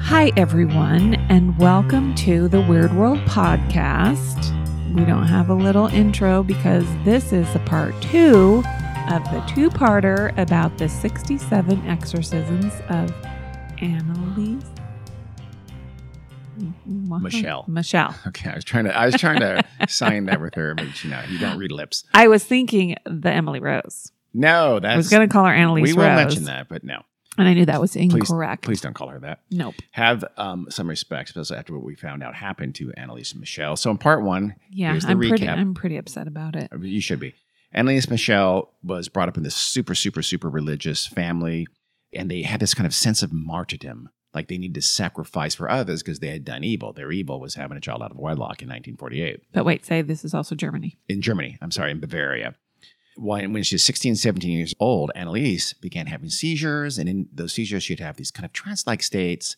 Hi, everyone, and welcome to the Weird World Podcast. We don't have a little intro because this is the part 2 of the two-parter about the 67 exorcisms of Annalise Michelle. Okay, I was trying to sign that with her, but you don't read lips. I was thinking the Emily Rose. No, I was going to call her Annalise Rose. We will mention that, but no. And I knew that was incorrect. Please don't call her that. Nope. Have some respect, especially after what we found out happened to Annalise and Michelle. So in part 1, here's the recap. I'm pretty upset about it. You should be. Annalise and Michelle was brought up in this super, super, super religious family, and they had this kind of sense of martyrdom. Like they needed to sacrifice for others because they had done evil. Their evil was having a child out of wedlock in 1948. But wait, say this is also Germany. In Bavaria. When she was 16, 17 years old, Annalise began having seizures. And in those seizures, she'd have these kind of trance-like states.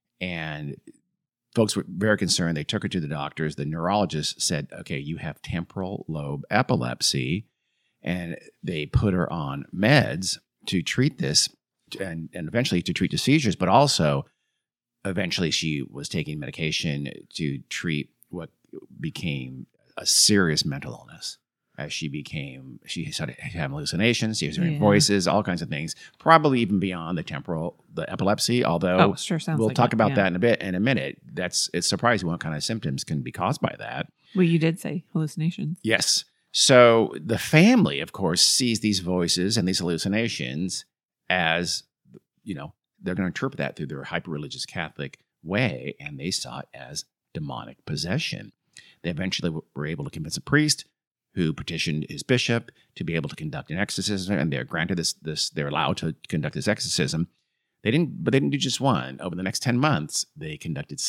And folks were very concerned. They took her to the doctors. The neurologist said, okay, you have temporal lobe epilepsy. And they put her on meds to treat this and eventually to treat the seizures. But also, eventually, she was taking medication to treat what became a serious mental illness. As she started having hallucinations, she was hearing voices, all kinds of things, probably even beyond the epilepsy, although we'll talk about that in a minute. It's surprising what kind of symptoms can be caused by that. Well, you did say hallucinations. Yes. So the family, of course, sees these voices and these hallucinations as, they're going to interpret that through their hyper-religious Catholic way, and they saw it as demonic possession. They eventually were able to convince a priest who petitioned his bishop to be able to conduct an exorcism, and they're granted this. They're allowed to conduct this exorcism. They didn't do just one. Over the next 10 months, they conducted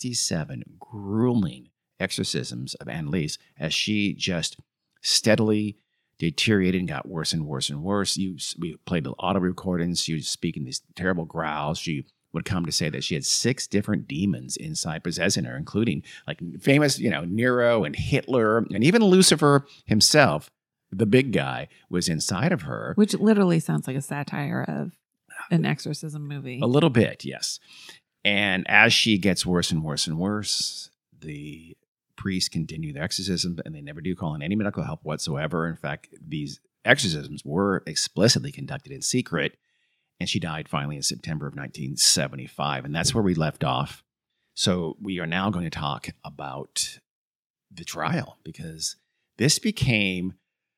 67 grueling exorcisms of Annalise as she just steadily deteriorated and got worse and worse and worse. We played the audio recordings. She was speaking these terrible growls. She would come to say that she had 6 different demons inside possessing her, including like famous, Nero and Hitler and even Lucifer himself, the big guy, was inside of her. Which literally sounds like a satire of an exorcism movie. A little bit, yes. And as she gets worse and worse and worse, the priests continue their exorcism, and they never do call in any medical help whatsoever. In fact, these exorcisms were explicitly conducted in secret. And she died finally in September of 1975. And that's where we left off. So we are now going to talk about the trial, because this became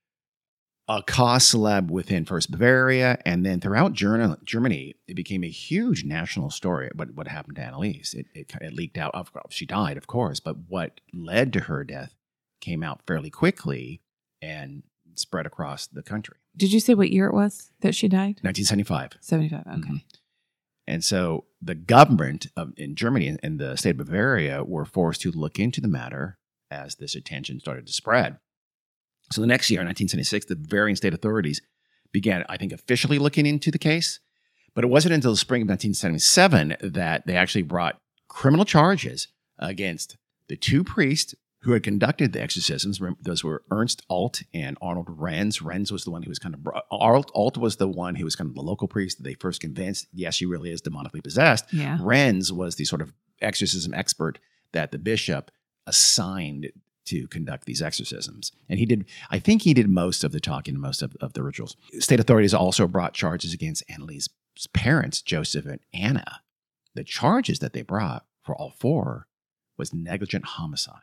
a cause célèbre within first Bavaria, and then throughout Germany, it became a huge national story. What happened to Annalise? It leaked out. She died, of course, but what led to her death came out fairly quickly and spread across the country. Did you say what year it was that she died? 1975. 75, okay. Mm-hmm. And so the government in Germany and the state of Bavaria were forced to look into the matter as this attention started to spread. So the next year, in 1976, the Bavarian state authorities began, I think, officially looking into the case. But it wasn't until the spring of 1977 that they actually brought criminal charges against the 2 priests who had conducted the exorcisms. Those were Ernst Alt and Arnold Renz. Renz was the one who was Alt was the one who was kind of the local priest that they first convinced, yes, she really is demonically possessed. Yeah. Renz was the sort of exorcism expert that the bishop assigned to conduct these exorcisms. And I think he did most of the talking and most of the rituals. State authorities also brought charges against Annalise's parents, Joseph and Anna. The charges that they brought for all 4 was negligent homicide.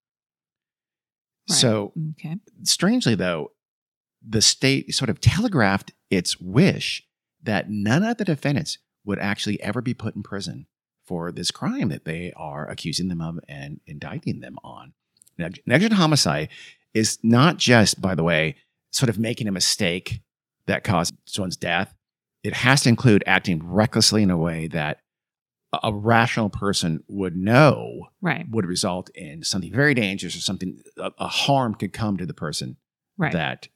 Right. So, strangely, though, the state sort of telegraphed its wish that none of the defendants would actually ever be put in prison for this crime that they are accusing them of and indicting them on. Negligent homicide is not just, by the way, sort of making a mistake that caused someone's death. It has to include acting recklessly in a way that a rational person would know would result in something very dangerous or something, a harm could come to the person that,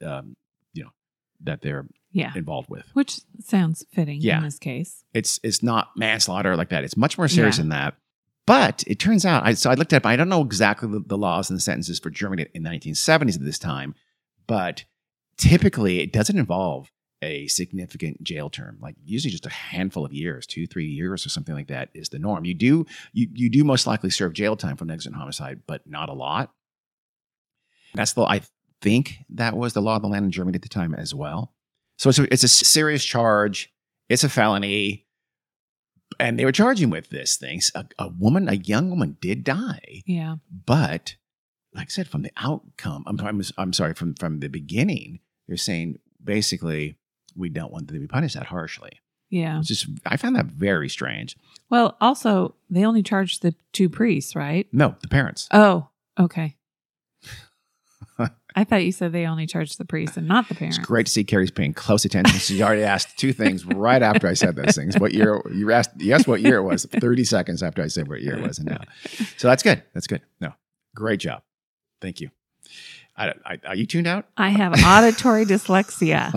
that they're involved with. Which sounds fitting in this case. It's not manslaughter like that. It's much more serious than that. But it turns out, I looked at it, I don't know exactly the laws and the sentences for Germany in the 1970s at this time, but typically it doesn't involve a significant jail term, like usually just a handful of years, 2-3 years or something like that is the norm. You do most likely serve jail time for negligent homicide, but not a lot. That's I think that was the law of the land in Germany at the time as well. So it's a serious charge. It's a felony. And they were charging with this thing. A young woman did die. Yeah. But like I said, from the outcome, I'm sorry, from the beginning, they're saying basically we don't want them to be punished that harshly. Yeah. It's just, I found that very strange. Well, also, they only charged the 2 priests, right? No, the parents. Oh, okay. I thought you said they only charged the priests and not the parents. It's great to see Carrie's paying close attention. She already asked 2 things right after I said those things. What year you asked? Yes, what year it was? 30 seconds after I said what year it was, and now. So that's good. That's good. No, great job. Thank you. Are you tuned out? I have auditory dyslexia.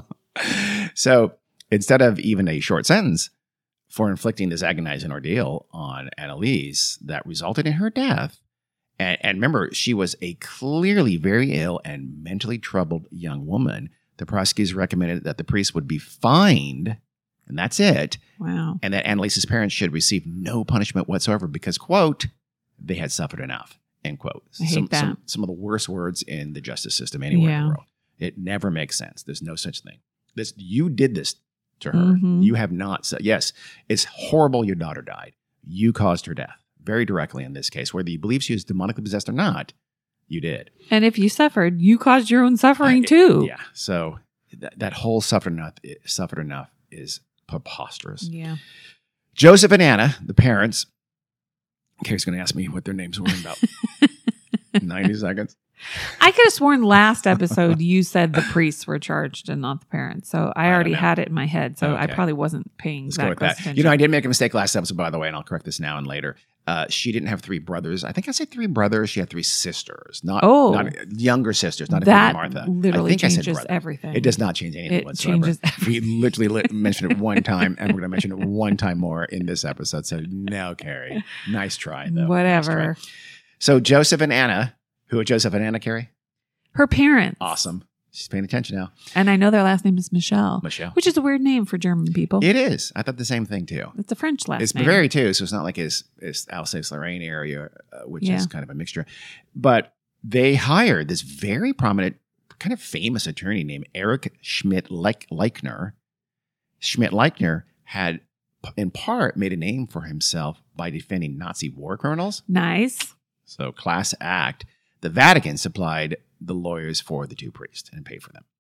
So instead of even a short sentence for inflicting this agonizing ordeal on Anneliese that resulted in her death. And remember, she was a clearly very ill and mentally troubled young woman. The prosecutors recommended that the priest would be fined, and that's it. Wow. And that Anneliese's parents should receive no punishment whatsoever because, quote, they had suffered enough, end quote. I hate that. Some of the worst words in the justice system anywhere in the world. It never makes sense. There's no such thing. You did this to her. Mm-hmm. You have not said, yes, it's horrible your daughter died. You caused her death. Very directly in this case, whether you believe she was demonically possessed or not, you did. And if you suffered, you caused your own suffering too. Yeah. So that whole suffered enough is preposterous. Yeah. Joseph and Anna, the parents. Carrie's going to ask me what their names were in about 90 seconds. I could have sworn last episode you said the priests were charged and not the parents. So I already had it in my head. So I probably wasn't paying Let's that go with close that. attention. I did make a mistake last episode, by the way, and I'll correct this now and later. She didn't have 3 brothers. I think I said 3 brothers. She had 3 sisters, not younger sisters, not that Martha. Literally I think changes I said everything. It does not change anything whatsoever. Changes everything. We literally mentioned it one time, and we're going to mention it one time more in this episode. So no, Carrie. Nice try, though. Whatever. Nice try. So Joseph and Anna. Who are Joseph and Anna, Carrie? Her parents. Awesome. She's paying attention now. And I know their last name is Michelle. Michelle. Which is a weird name for German people. It is. I thought the same thing, too. It's a French last name. It's Bavaria, too, so it's not like it's Alsace-Lorraine area, which is kind of a mixture. But they hired this very prominent, kind of famous attorney named Erich Schmidt-Leichner. Schmidt-Leichner had, in part, made a name for himself by defending Nazi war criminals. Nice. So, class act. The Vatican supplied the lawyers for the 2 priests and paid for them.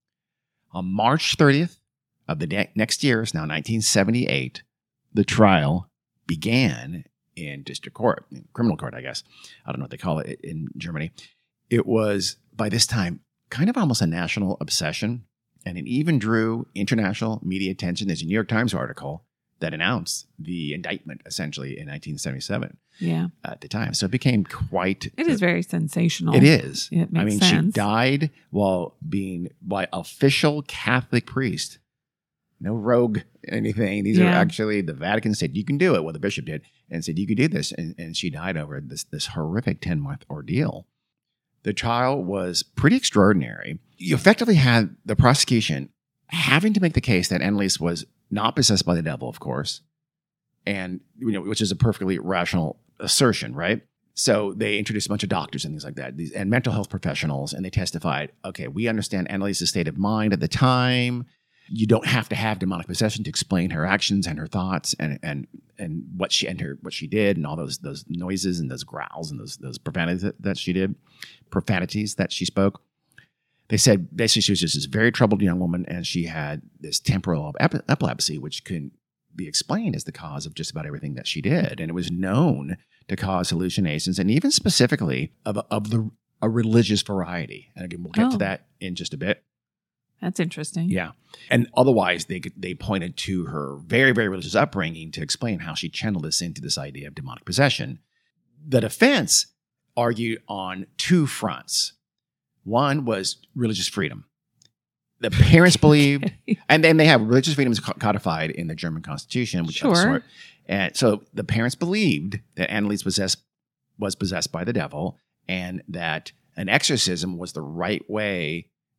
On March 30th of the next year, it's now 1978, the trial began in district court, criminal court, I guess. I don't know what they call it in Germany. It was, by this time, kind of almost a national obsession, and it even drew international media attention. There's a New York Times article that announced the indictment, essentially, in 1977. Yeah. At the time. So it became quite... It is very sensational. It is. It makes sense. She died while being by official Catholic priest. No rogue anything. These are actually, the Vatican said, you can do it. Well, the bishop did. And said, you could do this. And she died over this horrific 10-month ordeal. The trial was pretty extraordinary. You effectively had the prosecution having to make the case that Anneliese was not possessed by the devil, of course, and which is a perfectly rational assertion, right? So they introduced a bunch of doctors and things like that, and mental health professionals, and they testified, okay, we understand Anneliese's state of mind at the time. You don't have to have demonic possession to explain her actions and her thoughts and what she did and all those noises and those growls and those profanities that she did, profanities that she spoke. They said basically she was just this very troubled young woman, and she had this temporal epilepsy, which can be explained as the cause of just about everything that she did. And it was known to cause hallucinations, and even specifically of a religious variety. And again, we'll get to that in just a bit. That's interesting. Yeah. And otherwise, they pointed to her very, very religious upbringing to explain how she channeled this into this idea of demonic possession. The defense argued on 2 fronts. One was religious freedom. The parents believed, and then they have religious freedoms codified in the German Constitution. Which sure. And so the parents believed that Anneliese was possessed by the devil, and that an exorcism was the right way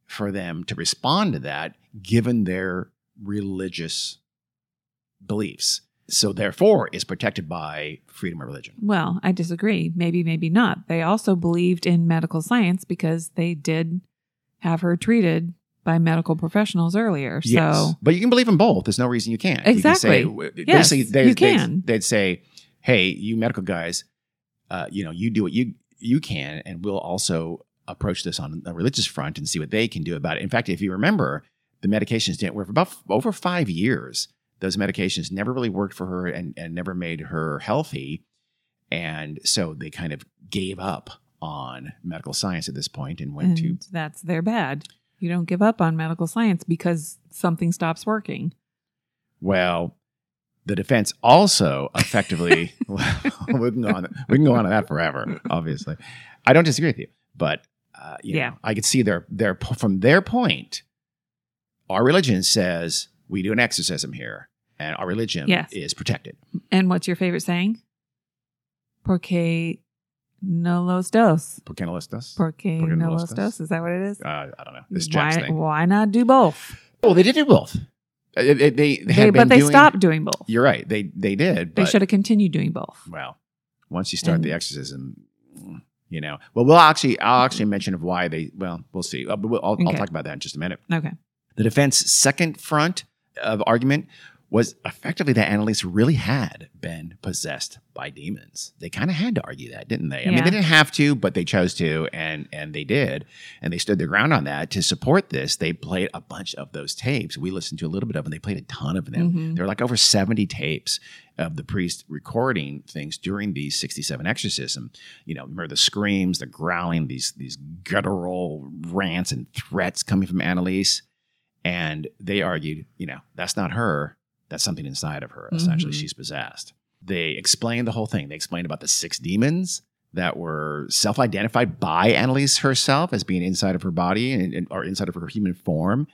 for them to respond to that given their religious beliefs. So therefore is protected by freedom of religion. Well, I disagree. Maybe, maybe not. They also believed in medical science because they did have her treated by medical professionals earlier. Yes. So, but you can believe in both. There's no reason you can't. Exactly. You can say, Yes, basically, you can. They'd say, hey, you medical guys, you do what you can, and we'll also approach this on a religious front and see what they can do about it. In fact, if you remember, the medications didn't work for about over 5 years. Those medications never really worked for her and never made her healthy. And so they kind of gave up on medical science at this point and went to... That's their bad. You don't give up on medical science because something stops working. Well, the defense also effectively... we can go on to that forever, obviously. I don't disagree with you, but you know, I could see from their point, our religion says we do an exorcism here, and our religion is protected. And what's your favorite saying? Porque no los dos. Porque no los dos? Porque no los dos. Is that what it is? I don't know. This Jack's thing. Why not do both? Oh, they did do both. They stopped doing both. You're right. They did. They should have continued doing both. Well, once you start the exorcism, you know. Well, I'll actually mention of why they. Well, we'll see. I'll talk about that in just a minute. Okay. The defense's second front of argument was effectively that Annalise really had been possessed by demons. They kind of had to argue that, didn't they? I mean, they didn't have to, but they chose to, and they did. And they stood their ground on that. To support this, they played a bunch of those tapes. We listened to a little bit of them. They played a ton of them. Mm-hmm. There were like over 70 tapes of the priest recording things during these 67 exorcism. You know, remember the screams, the growling, these guttural rants and threats coming from Annalise. And they argued, you know, that's not her. That's something inside of her. Essentially, she's possessed. They explained the whole thing. They explained about the 6 demons that were self-identified by Annalise herself as being inside of her body or inside of her human form.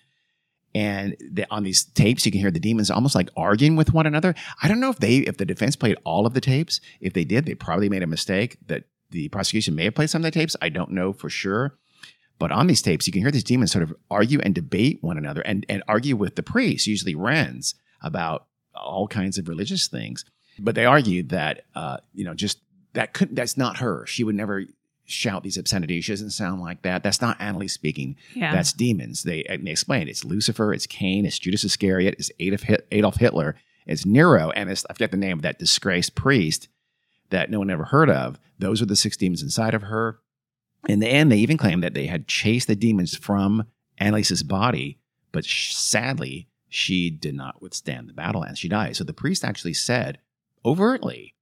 And on these tapes, you can hear the demons almost like arguing with one another. I don't know if the defense played all of the tapes. If they did, they probably made a mistake. That the prosecution may have played some of the tapes. I don't know for sure. But on these tapes, you can hear these demons sort of argue and debate one another and argue with the priest, usually Renz, about all kinds of religious things. But they argued that, just that's not her. She would never shout these obscenities. She doesn't sound like that. That's not Annalise speaking. Yeah. That's demons. They explained it's Lucifer, it's Cain, it's Judas Iscariot, it's Adolf Hitler, it's Nero, and I forget the name of that disgraced priest that no one ever heard of. Those are the 6 demons inside of her. In the end, they even claimed that they had chased the demons from Annalise's body, but sadly, she did not withstand the battle and she died. So the priest actually said overtly,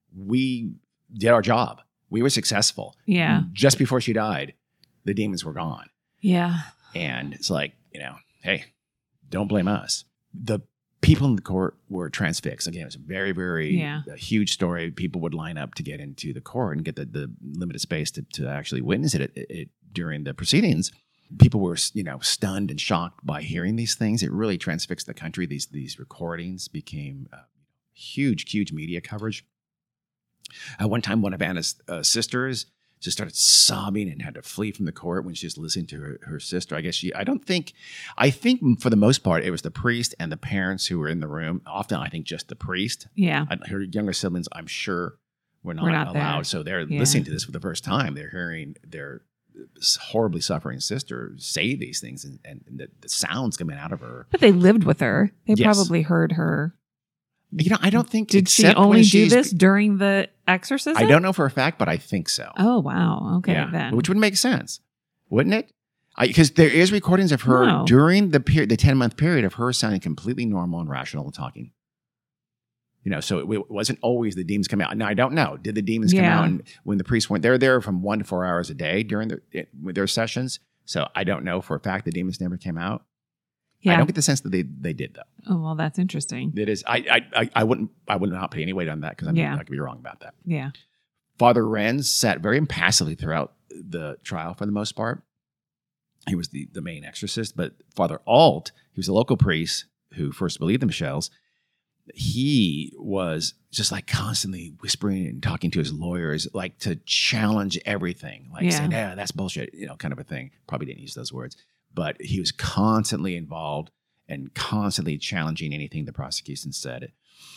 we did our job. We were successful. Yeah. Just before she died, the demons were gone. Yeah. And it's like, hey, don't blame us. The people in the court were transfixed. Again, it was a very, very a huge story. People would line up to get into the court and get the limited space to actually witness it during the proceedings. People were, stunned and shocked by hearing these things. It really transfixed the country. These recordings became huge, huge media coverage. At one time, one of Anna's sisters just started sobbing and had to flee from the court when she was listening to her sister. I think for the most part, it was the priest and the parents who were in the room. Often, I think just the priest. Yeah. Her younger siblings, I'm sure, were not allowed. There. So they're listening to this for the first time. They're hearing their horribly suffering sister say these things and the sounds coming out of her. But they lived with her. They probably heard her. I don't think. Did she only do this during the exorcism? I don't know for a fact, but I think so. Oh, wow. Okay, then. Which would make sense, wouldn't it? Because there is recordings of her during the 10-month period of her sounding completely normal and rational and talking. So it wasn't always the demons come out. Now, I don't know. Did the demons come out when the priests weren't there from 1 to 4 hours a day during their sessions? So I don't know for a fact the demons never came out. Yeah. I don't get the sense that they did though. Oh, well, that's interesting. It is. I would not put any weight on that because I could be wrong about that. Yeah. Father Renz sat very impassively throughout the trial for the most part. He was the main exorcist, but Father Alt, he was a local priest who first believed the Michels. He was just like constantly whispering and talking to his lawyers, like to challenge everything, like saying, that's bullshit, kind of a thing. Probably didn't use those words. but he was constantly involved and constantly challenging anything the prosecution said.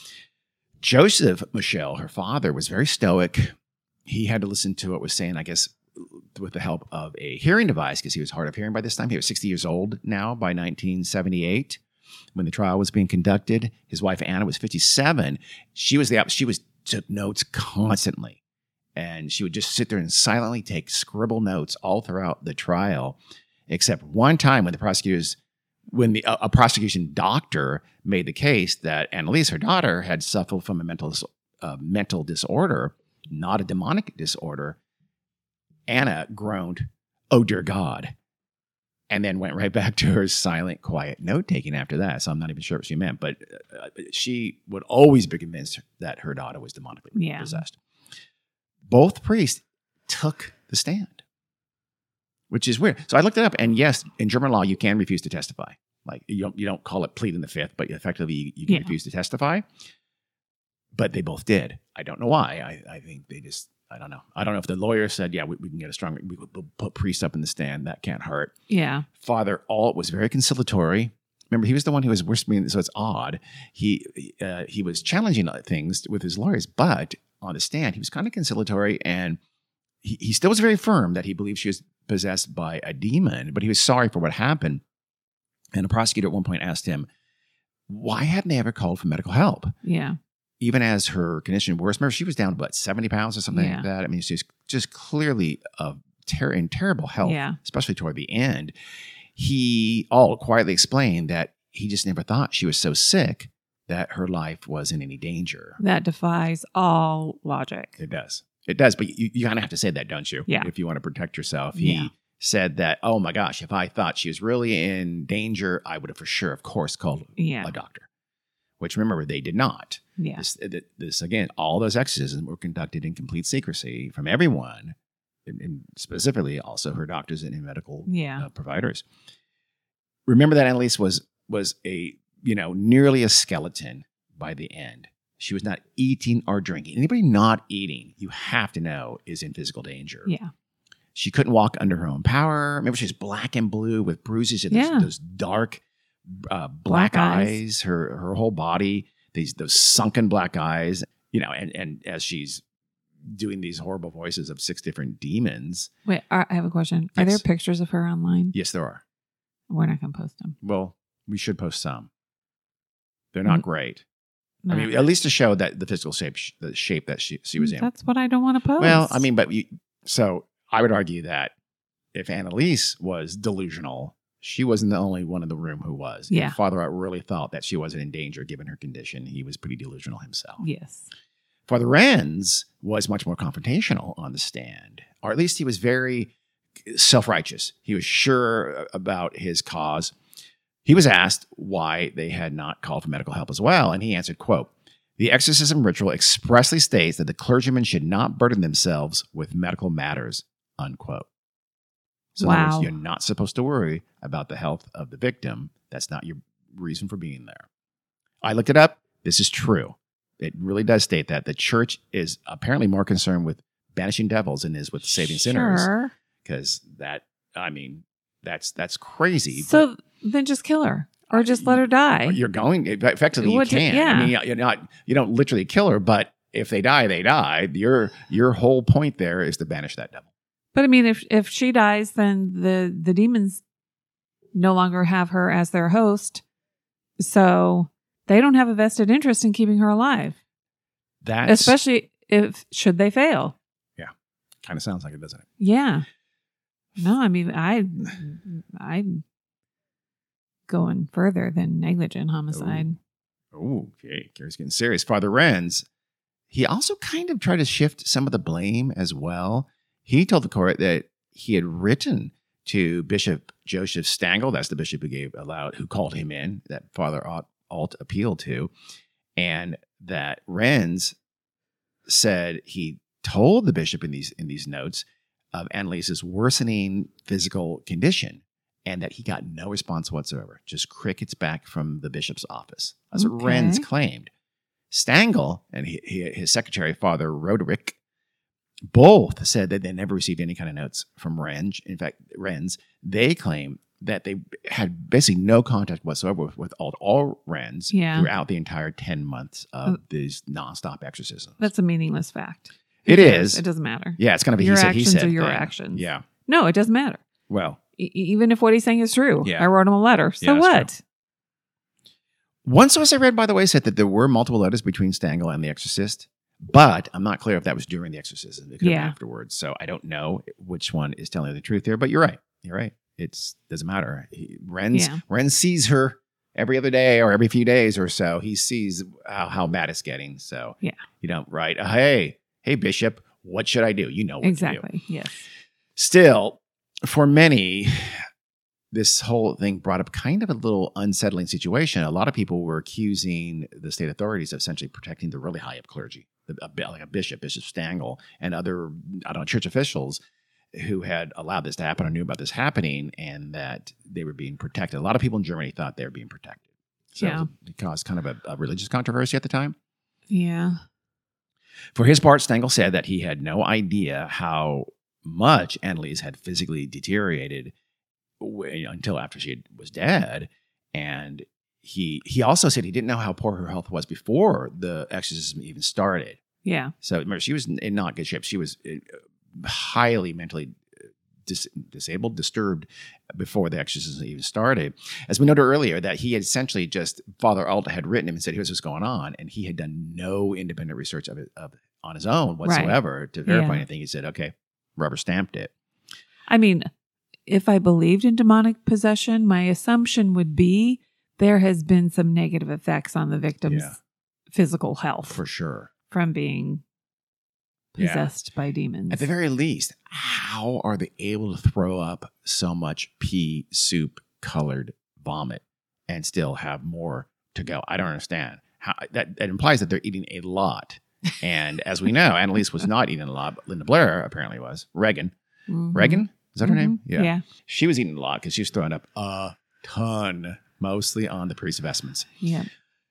Joseph Michel, her father, was very stoic. He had to listen to what was saying, I guess, with the help of a hearing device, because he was hard of hearing by this time. He was 60 years old now by 1978 when the trial was being conducted. His wife, Anna, was 57. She took notes constantly. And she would just sit there and silently scribble notes all throughout the trial, except one time when a prosecution doctor made the case that Annalise, her daughter, had suffered from a mental disorder, not a demonic disorder. Anna groaned, "Oh, dear God," and then went right back to her silent, quiet note-taking after that. So I'm not even sure what she meant, but she would always be convinced that her daughter was demonically possessed. Both priests took the stand, which is weird. So I looked it up, and yes, in German law, you can refuse to testify. Like you don't call it pleading the fifth, but effectively you can refuse to testify. But they both did. I don't know why. I think they just, I don't know. I don't know if the lawyer said, yeah, we can get a stronger, we'll put priests up in the stand. That can't hurt. Yeah. Father Alt was very conciliatory. Remember, he was the one who was whispering, so it's odd. He was challenging things with his lawyers, but on the stand, he was kind of conciliatory, and he still was very firm that he believed she was possessed by a demon, but he was sorry for what happened. And a prosecutor at one point asked him, why hadn't they ever called for medical help? Yeah. Even as her condition worsened. Remember, she was down to about 70 pounds or something like that. I mean, she's just clearly in terrible health, especially toward the end. He quietly explained that he just never thought she was so sick that her life was in any danger. That defies all logic. It does. It does. But you kind of have to say that, don't you? Yeah. If you want to protect yourself. He said that, oh my gosh, if I thought she was really in danger, I would have for sure, of course, called a doctor. Which, remember, they did not. Yeah. This again, all those exorcisms were conducted in complete secrecy from everyone, and specifically also her doctors and medical providers. Remember that Annalise was a nearly a skeleton by the end. She was not eating or drinking. Anybody not eating, you have to know, is in physical danger. Yeah. She couldn't walk under her own power. Remember, she's black and blue with bruises and those dark black eyes. Her whole body, those sunken black eyes. And as she's doing these horrible voices of 6 different demons. Wait, I have a question. Are there pictures of her online? Yes, there are. We're not going to post them. Well, we should post some. They're not great. I mean, at least to show that the physical shape that she was in. That's what I don't want to post. Well, I mean, so I would argue that if Annalise was delusional, she wasn't the only one in the room who was. Yeah. If Father Alt really thought that she wasn't in danger given her condition. He was pretty delusional himself. Yes. Father Renz was much more confrontational on the stand, or at least he was very self-righteous. He was sure about his cause. He was asked why they had not called for medical help as well, and he answered, quote, "The exorcism ritual expressly states that the clergymen should not burden themselves with medical matters," unquote. So in other words, you're not supposed to worry about the health of the victim. That's not your reason for being there. I looked it up. This is true. It really does state that the church is apparently more concerned with banishing devils than is with saving sinners. Because that's crazy. So then just kill her or just let her die. You're going, effectively you can. I mean, you don't literally kill her, but if they die, they die. Your whole point there is to banish that devil. But I mean, if she dies, then the demons no longer have her as their host. So they don't have a vested interest in keeping her alive. Especially should they fail. Yeah. Kind of sounds like it, doesn't it? Yeah. No, I mean, I'm going further than negligent homicide. Oh, okay. Gary's getting serious. Father Renz, he also kind of tried to shift some of the blame as well. He told the court that he had written to Bishop Joseph Stangl, that's the bishop who called him in, that Father Alt appealed to, and that Renz said he told the bishop in these notes of Annalise's worsening physical condition, and that he got no response whatsoever, just crickets back from the bishop's office. That's what Renz claimed. Stangl and his secretary, Father Roderick, both said that they never received any kind of notes from Renz. In fact, Renz, they claim that they had basically no contact whatsoever with all Wrens throughout the entire 10 months of these nonstop exorcisms. That's a meaningless fact. It is. It doesn't matter. Yeah, it's kind of a your he said, he actions said are your thing. actions. Yeah. No, it doesn't matter. Well, even if what he's saying is true. Yeah. I wrote him a letter. So Yeah, what? true. One source I read, by the way, said that there were multiple letters between Stengel and the exorcist, but I'm not clear if that was during the exorcism. It could have been afterwards. So I don't know which one is telling the truth there, but you're right. You're right. It doesn't matter. Ren sees her every other day or every few days or so. He sees how bad it's getting. So you don't write, hey, Bishop, what should I do? You know what to do. Exactly. Yes. Still, for many, this whole thing brought up kind of a little unsettling situation. A lot of people were accusing the state authorities of essentially protecting the really high up clergy, like a Bishop Stengel, and other, church officials who had allowed this to happen or knew about this happening, and that they were being protected. A lot of people in Germany thought they were being protected. So it caused kind of a religious controversy at the time. Yeah. For his part, Stengel said that he had no idea how much Anneliese had physically deteriorated until after she was dead. And he also said he didn't know how poor her health was before the exorcism even started. Yeah. So remember, she was in not good shape. She was highly mentally disabled, disturbed before the exorcism even started. As we noted earlier, that he had essentially just, Father Alta had written him and said, here's what's going on. And he had done no independent research of it on his own whatsoever to verify anything. He said, okay, rubber stamped it. I mean, if I believed in demonic possession, my assumption would be there has been some negative effects on the victim's physical health. For sure. From being possessed by demons. At the very least, how are they able to throw up so much pea soup colored vomit and still have more to go? I don't understand. How that implies that they're eating a lot. And as we know, Anneliese was not eating a lot, but Linda Blair apparently was. Regan. Mm-hmm. Regan? Is that her name? Yeah. She was eating a lot because she was throwing up a ton, mostly on the priest's vestments. Yeah.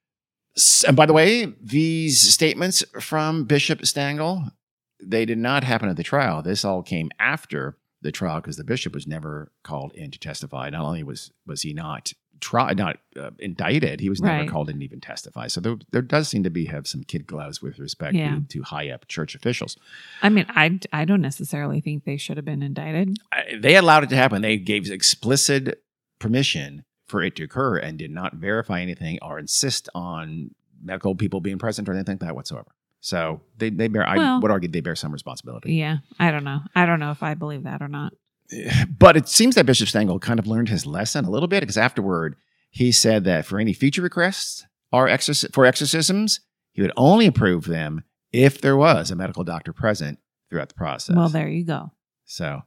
And by the way, these statements from Bishop Stengel, they did not happen at the trial. This all came after the trial because the bishop was never called in to testify. Not only was he not indicted, he was never called in to even testify. So there does seem to have some kid gloves with respect to high up church officials. I mean, I don't necessarily think they should have been indicted. They allowed it to happen. They gave explicit permission for it to occur and did not verify anything or insist on medical people being present or anything like that whatsoever. So they bear, I would argue they bear some responsibility. Yeah, I don't know. I don't know if I believe that or not. But it seems that Bishop Stengel kind of learned his lesson a little bit because afterward he said that for any future requests or for exorcisms, he would only approve them if there was a medical doctor present throughout the process. Well, there you go. So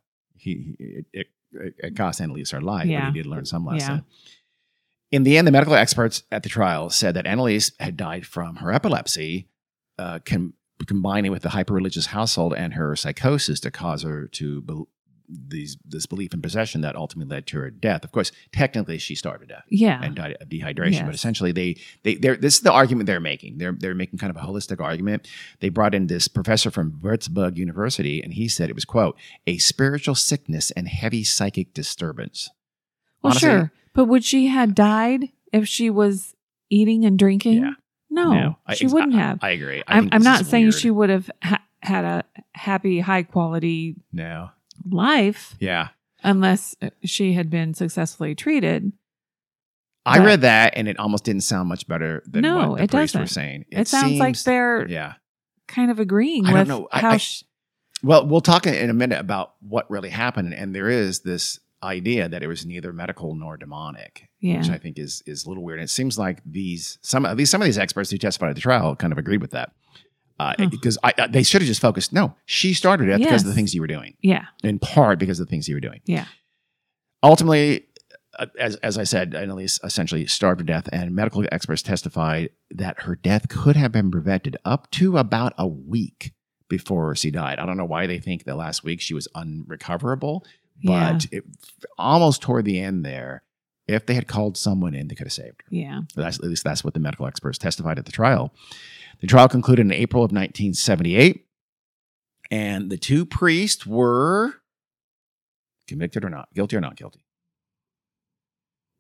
it cost Anneliese her life, but he did learn some lesson. Yeah. In the end, the medical experts at the trial said that Anneliese had died from her epilepsy, combining with the hyper-religious household and her psychosis to cause her to this belief in possession that ultimately led to her death. Of course, technically she starved to death and died of dehydration, but essentially this is the argument they're making. They're making kind of a holistic argument. They brought in this professor from Würzburg University, and he said it was, quote, a spiritual sickness and heavy psychic disturbance. Well, honestly, sure. But would she have died if she was eating and drinking? Yeah. No, she wouldn't have. I agree. I'm not saying weird. She would have had a happy, high quality life. Yeah. Unless she had been successfully treated. I read that and it almost didn't sound much better than what the priests were saying. It sounds like they're kind of agreeing with how... Well, we'll talk in a minute about what really happened. And there is this idea that it was neither medical nor demonic, which I think is a little weird. And it seems like at least some of these experts who testified at the trial kind of agreed with that. Because they should have just focused, no, she started it because of the things you were doing. Yeah. In part because of the things you were doing. Yeah. Ultimately, as I said, Anneliese essentially starved to death, and medical experts testified that her death could have been prevented up to about a week before she died. I don't know why they think the last week she was unrecoverable, but almost toward the end there, if they had called someone in, they could have saved her. Yeah. At least that's what the medical experts testified at the trial. The trial concluded in April of 1978, and the 2 priests were convicted or not, guilty or not guilty.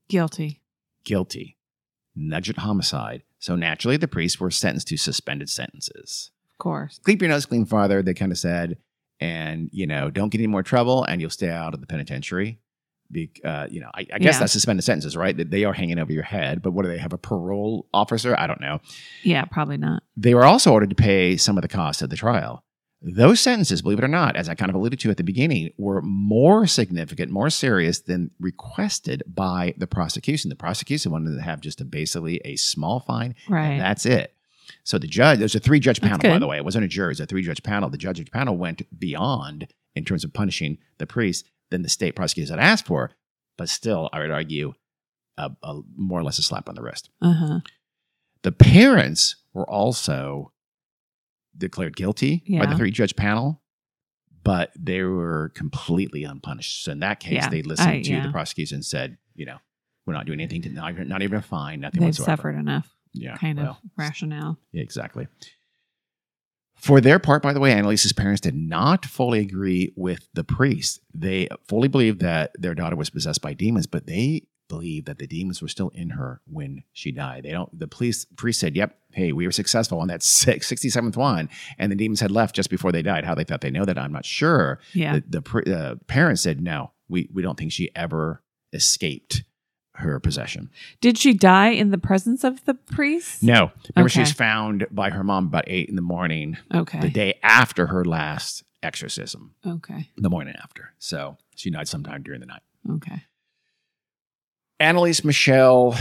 Guilty. Guilty. Negligent homicide. So naturally, the priests were sentenced to suspended sentences. Of course. Keep your nose clean, Father, they kind of said. And, don't get any more trouble and you'll stay out of the penitentiary. I guess that's suspended sentences, right? That they are hanging over your head. But what do they have, a parole officer? I don't know. Yeah, probably not. They were also ordered to pay some of the costs of the trial. Those sentences, believe it or not, as I kind of alluded to at the beginning, were more significant, more serious than requested by the prosecution. The prosecution wanted to have just basically a small fine, right? And that's it. So the judge, there's a 3-judge panel, by the way. It wasn't a jury, it was a 3-judge panel. The judge panel went beyond in terms of punishing the priest than the state prosecutors had asked for, but still, I would argue, a more or less a slap on the wrist. Uh-huh. The parents were also declared guilty by the 3-judge panel, but they were completely unpunished. So in that case, they listened to the prosecution and said, we're not doing anything, not even a fine, nothing whatsoever. They've suffered enough. Yeah, of rationale. Yeah, exactly. For their part, by the way, Annalise's parents did not fully agree with the priest. They fully believed that their daughter was possessed by demons, but they believed that the demons were still in her when she died. The priest said, "Yep, hey, we were successful on that 67th one," and the demons had left just before they died. How they thought they know that, I'm not sure. Yeah. The parents said, "No, we don't think she ever escaped her possession." Did she die in the presence of the priest? No. Remember, she was found by her mom about 8 a.m. Okay. The day after her last exorcism. Okay. The morning after. So she died sometime during the night. Okay. Annalise Michel.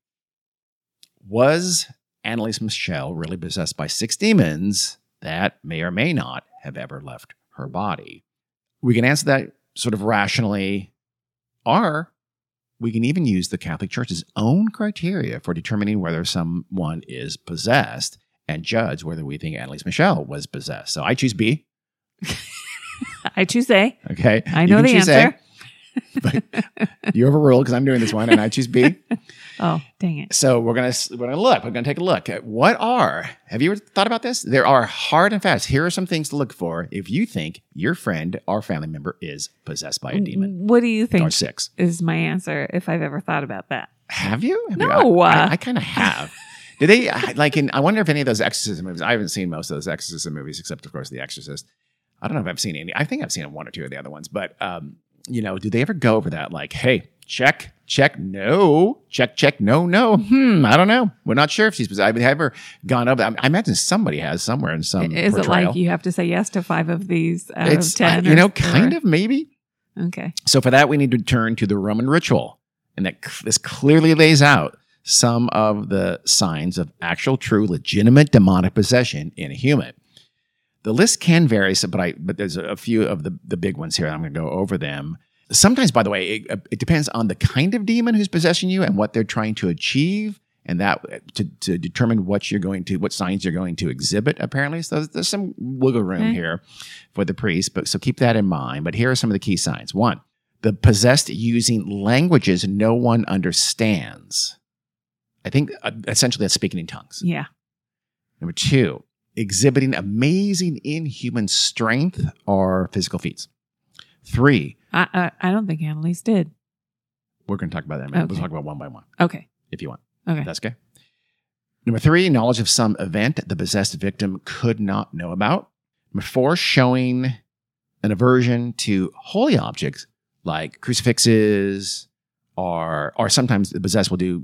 Was Annalise Michel really possessed by 6 demons that may or may not have ever left her body? We can answer that sort of rationally, or we can even use the Catholic Church's own criteria for determining whether someone is possessed and judge whether we think Annalise Michel was possessed. So I choose B. I choose A. Okay. I know the answer. But you overruled because I'm doing this one, and I choose B. Oh, dang it. So we're gonna look. We're gonna take a look at have you ever thought about this? There are hard and fast. Here are some things to look for if you think your friend or family member is possessed by a demon. What do you think or 6 is my answer if I've ever thought about that? Have you? No. I kind of have. Did they I wonder if any of those exorcism movies, I haven't seen most of those exorcism movies except, of course, The Exorcist. I don't know if I've seen any. I think I've seen 1 or 2 of the other ones, but do they ever go over that? Like, hey, check, no, check, no. I don't know. We're not sure if she's possessed. Have ever gone over that? I imagine somebody has somewhere in some Is portrayal. it like you have to say yes to 5 of these out of 10? Kind of, maybe. Okay. So for that, we need to turn to the Roman ritual. And this clearly lays out some of the signs of actual, true, legitimate demonic possession in a human. The list can vary, but there's a few of the big ones here. I'm going to go over them. Sometimes, by the way, it depends on the kind of demon who's possessing you and what they're trying to achieve, and that to determine what signs you're going to exhibit. Apparently, so there's some wiggle room here for the priest. So keep that in mind. But here are some of the key signs. 1, the possessed using languages no one understands. I think essentially that's speaking in tongues. Yeah. Number 2. Exhibiting amazing inhuman strength or physical feats. 3. I don't think Annalise did. We're going to talk about that in a minute. Okay. We'll talk about one by one. Okay. If you want. Okay. That's okay. Number 3, knowledge of some event the possessed victim could not know about. Number 4, showing an aversion to holy objects like crucifixes, or sometimes the possessed will do,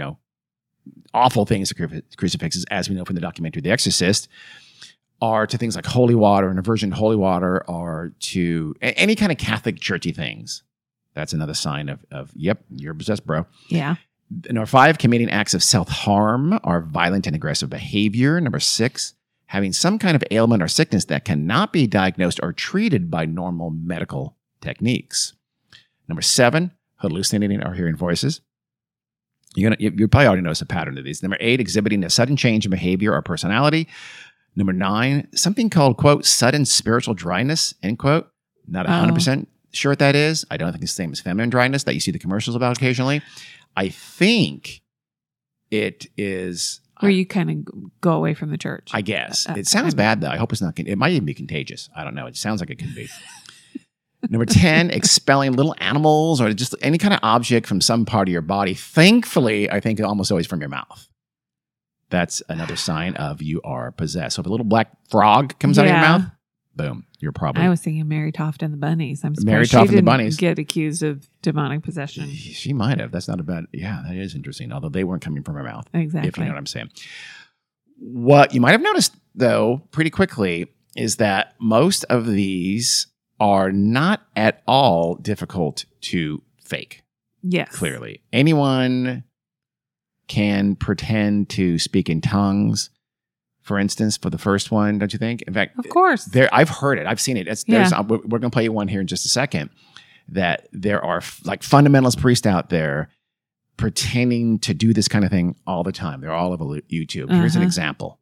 awful things to crucifixes, as we know from the documentary The Exorcist, or to things like holy water, an aversion to holy water, or to any kind of Catholic churchy things. That's another sign of yep, you're possessed, bro. Yeah. Number 5, committing acts of self-harm or violent and aggressive behavior. Number 6, having some kind of ailment or sickness that cannot be diagnosed or treated by normal medical techniques. Number 7, hallucinating or hearing voices. You probably already noticed a pattern of these. Number 8, exhibiting a sudden change in behavior or personality. Number 9, something called, quote, sudden spiritual dryness, end quote. Not 100% sure what that is. I don't think it's the same as feminine dryness that you see the commercials about occasionally. I think it is... Where you kind of go away from the church. I guess. It sounds bad, though. I hope it's not... It might even be contagious. I don't know. It sounds like it could be. Number 10, expelling little animals or just any kind of object from some part of your body. Thankfully, I think almost always from your mouth. That's another sign of you are possessed. So if a little black frog comes out of your mouth, boom, you're probably. I was thinking Mary Toft and the Bunnies. I'm surprised Mary she Toft and the didn't Bunnies. get accused of demonic possession. She might have. That's not a bad. Yeah, that is interesting. Although they weren't coming from her mouth. Exactly. If you know what I'm saying. What you might have noticed, though, pretty quickly is that most of these are not at all difficult to fake. Yes. Clearly. Anyone can pretend to speak in tongues, for instance, for the first one, don't you think? In fact, Of course. I've heard it. I've seen it. We're going to play you one here in just a second, that there are like fundamentalist priests out there pretending to do this kind of thing all the time. They're all over YouTube. Here's an example.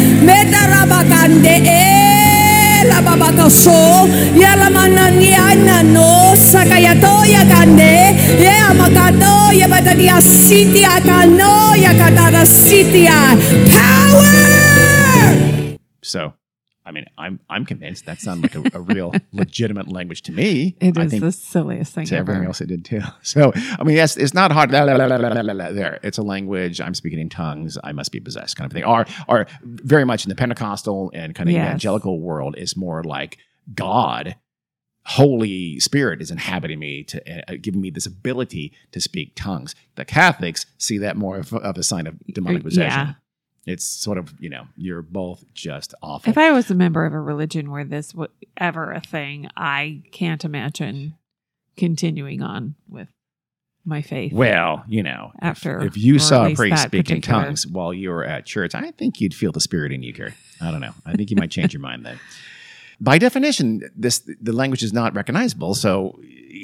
So, I mean, I'm convinced that sounds like a real legitimate language to me. It I is think the silliest thing to ever. everyone else it did too. So, I mean, yes, it's not hard. There, it's a language. I'm speaking in tongues. I must be possessed, kind of thing. Or very much in the Pentecostal and kind of evangelical world is more like God, Holy Spirit is inhabiting me to giving me this ability to speak tongues. The Catholics see that more of a sign of demonic possession. Yeah. It's sort of, you're both just awful. If I was a member of a religion where this was ever a thing, I can't imagine continuing on with my faith. Well, After, if you or saw at a least priest that speak in particular- tongues while you were at church, I think you'd feel the Spirit in you, Carrie. I don't know. I think you might change your mind then. By definition, the language is not recognizable. So,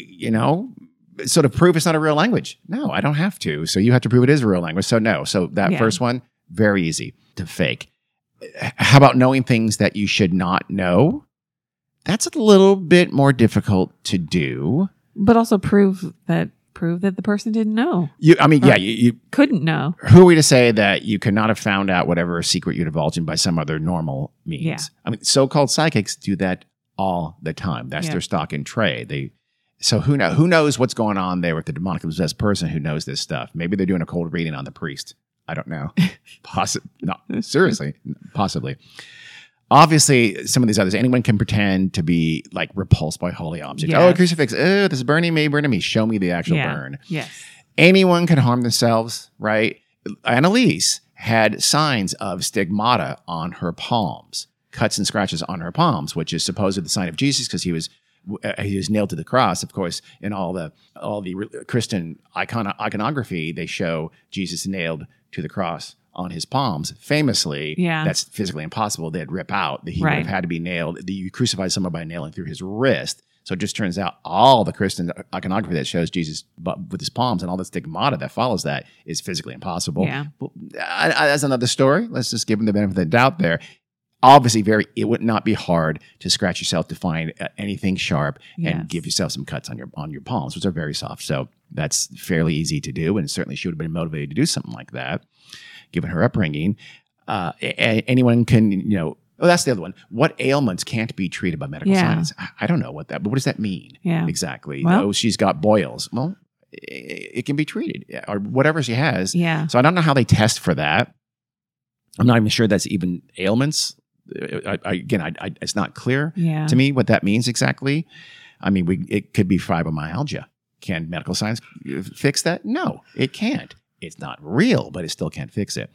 sort of prove it's not a real language. No, I don't have to. So you have to prove it is a real language. So no. So that first one, very easy to fake. How about knowing things that you should not know? That's a little bit more difficult to do. But also prove that the person didn't know. You Couldn't know. who are we to say that you could not have found out whatever secret you divulged in by some other normal means? Yeah. I mean, so-called psychics do that all the time. That's their stock in trade. So who knows what's going on there with the demonic possessed person who knows this stuff? Maybe they're doing a cold reading on the priest. I don't know. Seriously, possibly. Obviously, some of these others, anyone can pretend to be like repulsed by holy objects. Yes. Oh, a crucifix. Oh, this is burning me. Show me the actual burn. Yes. Anyone can harm themselves, right? Annalise had signs of stigmata on her palms, cuts and scratches on her palms, which is supposedly the sign of Jesus because he was nailed to the cross. Of course, in all the Christian iconography, they show Jesus nailed to the cross on his palms. Famously, that's physically impossible. They'd rip out. He would have had to be nailed. You crucified someone by nailing through his wrist. So it just turns out all the Christian iconography that shows Jesus with his palms and all the stigmata that follows that is physically impossible. Yeah. Well, that's another story. Let's just give him the benefit of the doubt there. Obviously, it would not be hard to scratch yourself to find anything sharp and give yourself some cuts on your palms, which are very soft. So that's fairly easy to do, and certainly she would have been motivated to do something like that, given her upbringing. Anyone can, that's the other one. What ailments can't be treated by medical science? I don't know but what does that mean? Yeah. Exactly. Well, she's got boils. Well, it can be treated, or whatever she has. Yeah. So I don't know how they test for that. I'm not even sure that's even ailments. It's not clear to me what that means exactly. I mean, it could be fibromyalgia. Can medical science fix that? No, it can't. It's not real, but it still can't fix it.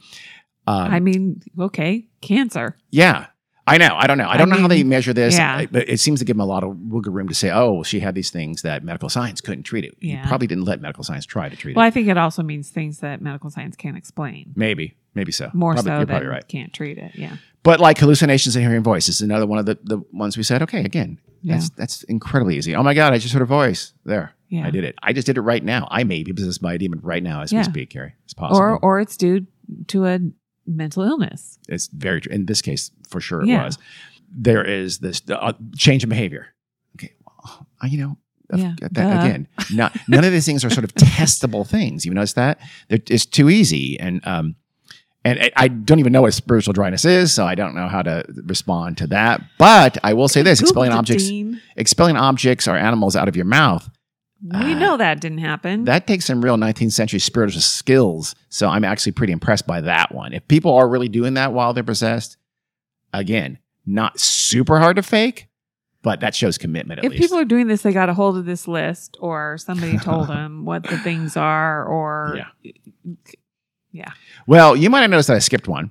Cancer. Yeah, I know. I don't know. I don't know how they measure this, Yeah. but it seems to give them a lot of wiggle room to say, oh, she had these things that medical science couldn't treat it. Yeah. You probably didn't let medical science try to treat Well, it. I think it also means things that medical science can't explain. Maybe so. More You're so probably than right. can't treat it. Yeah. But like hallucinations and hearing voice is another one of the ones we said, okay, again, that's incredibly easy. Oh my God, I just heard a voice. There. Yeah. I did it. I just did it right now. I may be possessed by a demon right now as we speak, Carrie. It's possible. Or it's due to a mental illness. It's very true. In this case, for sure it was. There is this change in behavior. Okay. Well, again, none of these things are sort of testable things. You notice that? It's too easy. And And I don't even know what spiritual dryness is, so I don't know how to respond to that. But I will say this: expelling objects or animals out of your mouth. We know that didn't happen. That takes some real 19th century spiritual skills. So I'm actually pretty impressed by that one. If people are really doing that while they're possessed, again, not super hard to fake, but that shows commitment at least. If people are doing this, they got a hold of this list, or somebody told them what the things are, or yeah. Well, you might have noticed that I skipped one.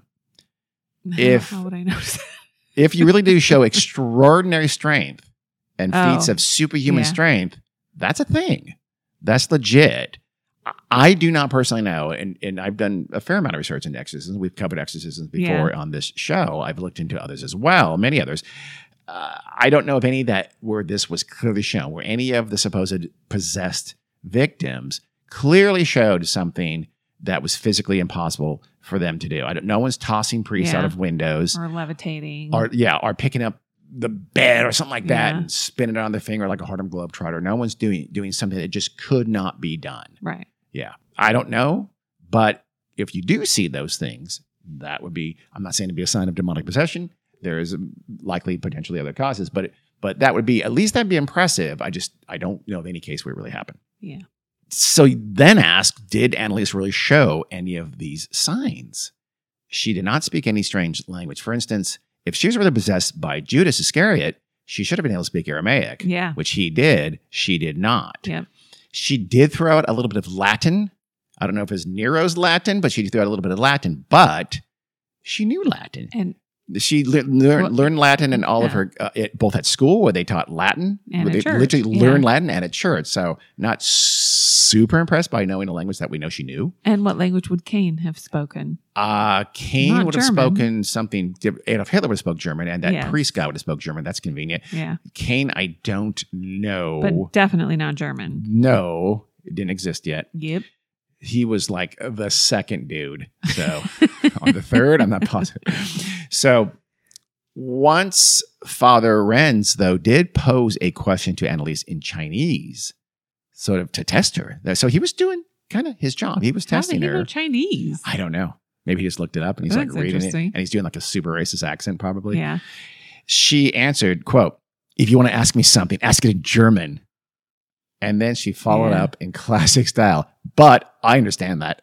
How would I notice that? If you really do show extraordinary strength and feats of superhuman strength, that's a thing. That's legit. I do not personally know, and I've done a fair amount of research into exorcisms. We've covered exorcisms before on this show. I've looked into others as well, many others. I don't know of any where this was clearly shown, where any of the supposed possessed victims clearly showed something that was physically impossible for them to do. No one's tossing priests out of windows. Or levitating. Or picking up the bed or something like that and spinning it on their finger like a Harlem Globetrotter. No one's doing something that just could not be done. Right. Yeah. I don't know, but if you do see those things, that would be, I'm not saying to be a sign of demonic possession. There is likely potentially other causes, but that would be, at least that'd be impressive. I don't know of any case where it really happened. Yeah. So then ask, did Anneliese really show any of these signs? She did not speak any strange language. For instance, if she was really possessed by Judas Iscariot, she should have been able to speak Aramaic, which he did. She did not. Yep. She did throw out a little bit of Latin. I don't know if it's Nero's Latin, but she threw out a little bit of Latin. But she knew Latin. And she learned Latin in all of her, both at school where they taught Latin, and where they church. literally learned Latin, and at church. So not super impressed by knowing a language that we know she knew. And what language would Cain have spoken? Cain would have spoken something. Adolf Hitler would have spoke German, and that priest guy would have spoke German. That's convenient. Yeah. Cain, I don't know. But definitely not German. No, it didn't exist yet. Yep. He was like the second dude. So on the third, I'm not positive. So once Father Renz, though, did pose a question to Anneliese in Chinese, sort of to test her. So he was doing kind of his job. He was testing her. How did he know Chinese? I don't know. Maybe he just looked it up and he's like reading it. And he's doing like a super racist accent probably. Yeah. She answered, quote, "If you want to ask me something, ask it in German." And then she followed up in classic style. But I understand that.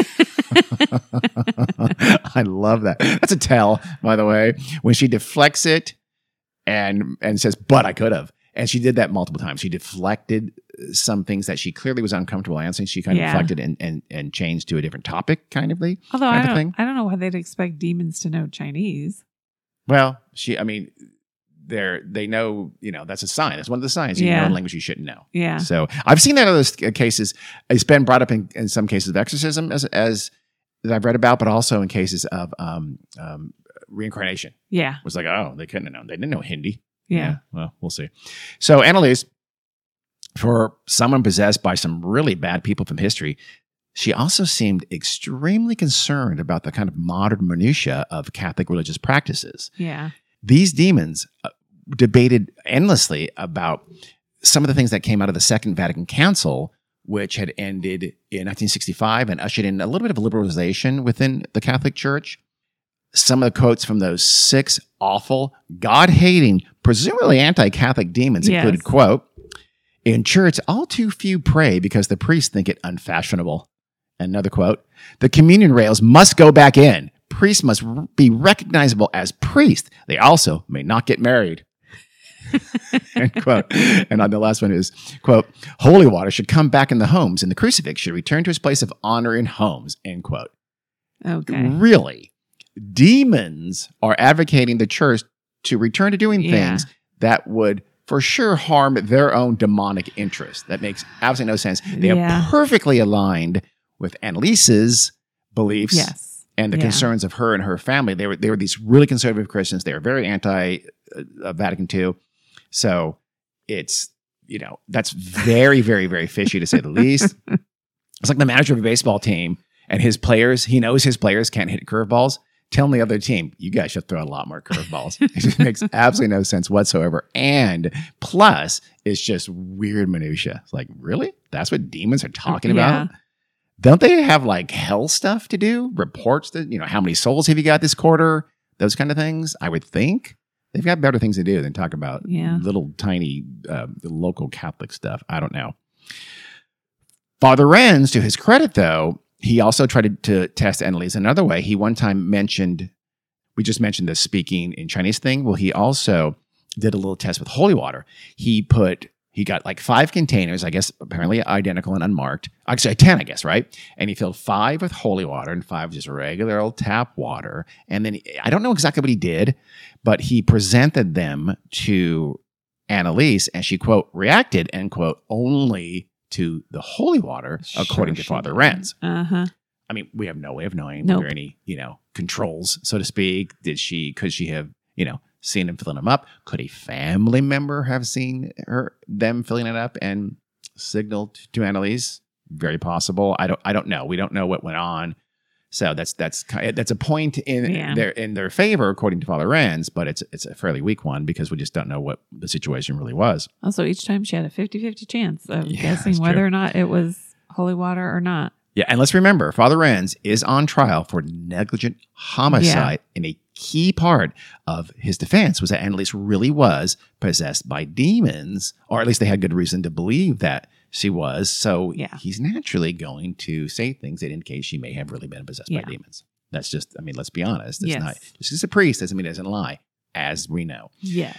I love that. That's a tell, by the way, when she deflects it and says, "But I could have." And she did that multiple times. She deflected some things that she clearly was uncomfortable answering. She kind of deflected and changed to a different topic, kind of thing. Although I don't know why they'd expect demons to know Chinese. Well, they know, that's a sign. That's one of the signs. You know a language you shouldn't know. Yeah. So I've seen that in those cases. It's been brought up in some cases of exorcism as that I've read about, but also in cases of reincarnation. Yeah. It was like, oh, they couldn't have known. They didn't know Hindi. Yeah. Well, we'll see. So Anneliese, for someone possessed by some really bad people from history, she also seemed extremely concerned about the kind of modern minutiae of Catholic religious practices. Yeah. These demons debated endlessly about some of the things that came out of the Second Vatican Council, which had ended in 1965 and ushered in a little bit of liberalization within the Catholic Church. Some of the quotes from those 6 awful, God-hating, presumably anti-Catholic demons included, quote, "In church, all too few pray because the priests think it unfashionable." Another quote, "The communion rails must go back in. Priests must be recognizable as priests. They also may not get married." End quote. And on the last one is, quote, "Holy water should come back in the homes and the crucifix should return to its place of honor in homes." End quote. Okay. Really? Demons are advocating the church to return to doing things that would for sure harm their own demonic interest. That makes absolutely no sense. They are perfectly aligned with Anneliese's beliefs and the concerns of her and her family. They were these really conservative Christians. They were very anti Vatican II. So it's, that's very, very, very fishy to say the least. It's like the manager of a baseball team and his players, he knows his players can't hit curveballs. Tell the other team, you guys should throw a lot more curveballs. It just makes absolutely no sense whatsoever. And plus, it's just weird minutia. It's like, really? That's what demons are talking about? don't they have like hell stuff to do? Reports that, how many souls have you got this quarter? Those kind of things. I would think they've got better things to do than talk about little tiny local Catholic stuff. I don't know. Father Renz, to his credit, though, he also tried to test Annalise another way. He one time we just mentioned the speaking in Chinese thing. Well, he also did a little test with holy water. He got like 5 containers, I guess, apparently identical and unmarked. Actually, 10, I guess, right? And he filled 5 with holy water and 5 just regular old tap water. And then I don't know exactly what he did, but he presented them to Annalise, and she, quote, reacted, end quote, only to the holy water, according to Father Renz. Uh-huh. I mean, we have no way of knowing Nope. were there any, controls, so to speak. Could she have, seen him filling them up? Could a family member have seen them filling it up and signaled to Annalise? Very possible. I don't know. We don't know what went on. So that's a point in their favor, according to Father Renz, but it's a fairly weak one because we just don't know what the situation really was. Also, each time she had a 50-50 chance of guessing that's whether true. or not it was holy water or not. Yeah, and let's remember, Father Renz is on trial for negligent homicide, and a key part of his defense was that Annalise really was possessed by demons, or at least they had good reason to believe that she was. So he's naturally going to say things that indicate she may have really been possessed by demons. That's just, let's be honest. It's not just because a priest doesn't mean he doesn't lie, as we know. Yes.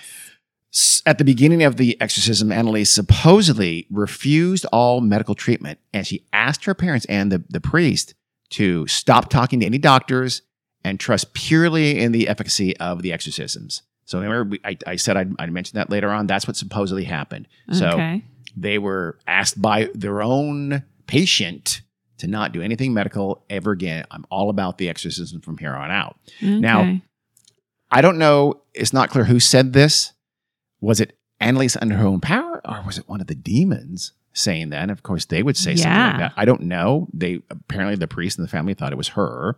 At the beginning of the exorcism, Annalise supposedly refused all medical treatment, and she asked her parents and the priest to stop talking to any doctors and trust purely in the efficacy of the exorcisms. So remember, I said I'd mention that later on. That's what supposedly happened. So they were asked by their own patient to not do anything medical ever again. I'm all about the exorcism from here on out. Okay. Now, I don't know. It's not clear who said this. Was it Annalise under her own power, or was it one of the demons saying that? And of course, they would say something like that. I don't know. Apparently the priest and the family thought it was her.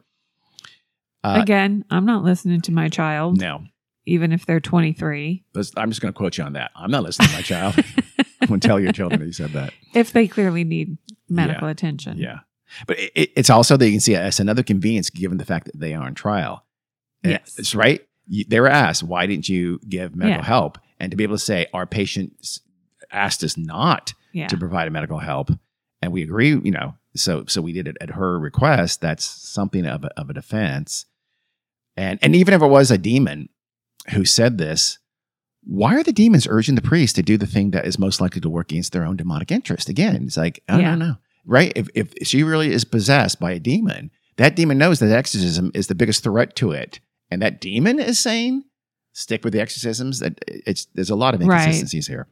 Again, I'm not listening to my child. No. Even if they're 23. I'm just going to quote you on that. I'm not listening to my child. I'm going to tell your children that you said that. If they clearly need medical attention. Yeah. But it's also, that you can see it's another convenience given the fact that they are on trial. Yes. It's right. They were asked, why didn't you give medical help? And to be able to say, our patient asked us not to provide a medical help, and we agree, so we did it at her request. That's something of a defense. And even if it was a demon who said this, why are the demons urging the priest to do the thing that is most likely to work against their own demonic interest? Again, it's like, I don't know. Right? If she really is possessed by a demon, that demon knows that exorcism is the biggest threat to it. And that demon is saying, stick with the exorcisms. There's a lot of inconsistencies here.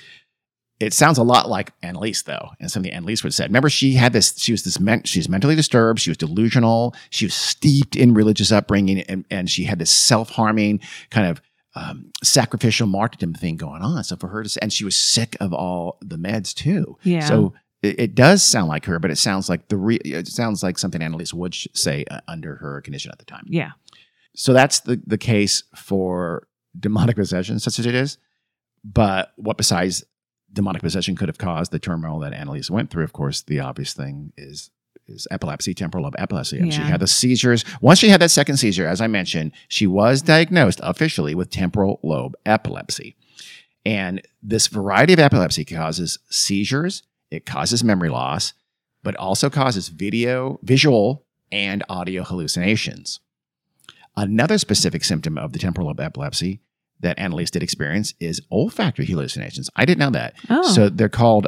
It sounds a lot like Annalise, though, and something Annalise would have said. Remember, she's mentally disturbed. She was delusional. She was steeped in religious upbringing, and she had this self-harming kind of sacrificial martyrdom thing going on. So for her to, and she was sick of all the meds too. Yeah. So it does sound like her, but it sounds like it sounds like something Annalise would say under her condition at the time. Yeah. So that's the case for demonic possession, such as it is. But what besides demonic possession could have caused the turmoil that Annalise went through? Of course, the obvious thing is epilepsy, temporal lobe epilepsy. And she had the seizures. Once she had that second seizure, as I mentioned, she was diagnosed officially with temporal lobe epilepsy. And this variety of epilepsy causes seizures, it causes memory loss, but also causes visual, and audio hallucinations. Another specific symptom of the temporal lobe epilepsy that Annalise did experience is olfactory hallucinations. I didn't know that. Oh. So they're called,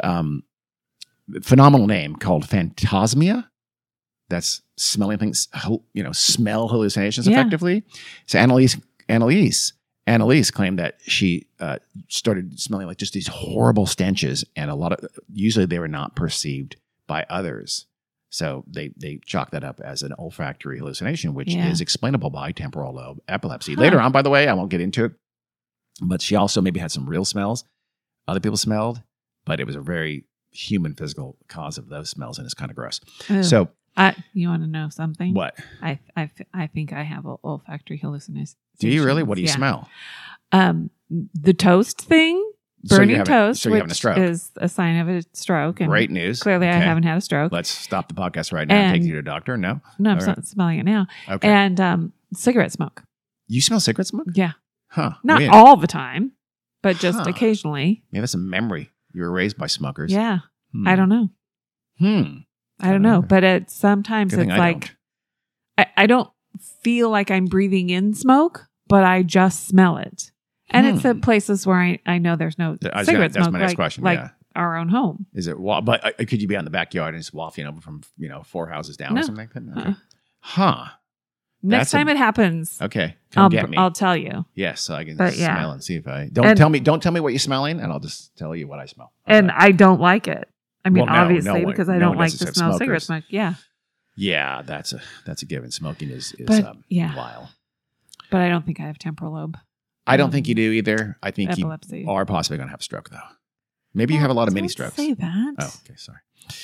phenomenal name called phantasmia. That's smelling things, smell hallucinations effectively. So Annalise claimed that she started smelling like just these horrible stenches, and usually they were not perceived by others. So they chalk that up as an olfactory hallucination, which is explainable by temporal lobe epilepsy. Later on, by the way, I won't get into it, but she also maybe had some real smells other people smelled, but it was a very human physical cause of those smells, and it's kind of gross. Ooh. So you want to know something? What? I think I have olfactory hallucinations. Do you really? What do you smell? The toast thing. burning toast, so you're having a which stroke. is a sign of a stroke. And Great news. Clearly, I Okay. haven't had a stroke. Let's stop the podcast right now and take you to a doctor. No? No, I'm All right. smelling it now. Okay. And cigarette smoke. You smell cigarette smoke? Yeah. Huh. Not Weird. all the time, but just Huh. occasionally. Maybe that's a memory. You were raised by smokers. Yeah. I don't know. I don't know. either. But sometimes Good it's thing I like, I don't feel like I'm breathing in smoke, but I just smell it. And it's at places where I know there's no cigarette that's smoke. my next like, question. Like Yeah. our own home. Is it? But could you be on the backyard and just wafting over from 4 houses down No. or something like that? Okay. Uh-uh. Huh. Next That's time it happens, Okay. Come get me. I'll tell you. Yes, so I can But yeah. smell and see if I don't tell me what you're smelling, and I'll just tell you what I smell. And I don't like it. I mean, Well, no, obviously, no one- because I no don't one like does the except smell of cigarette smokers. smoke. Yeah. Yeah, that's a given. Smoking is But, yeah. vile. But I don't think I have temporal lobe I don't think you do either. I think epilepsy. you are possibly going to have a stroke, though. Maybe you have a lot of mini Don't strokes. say that. Oh, okay, sorry.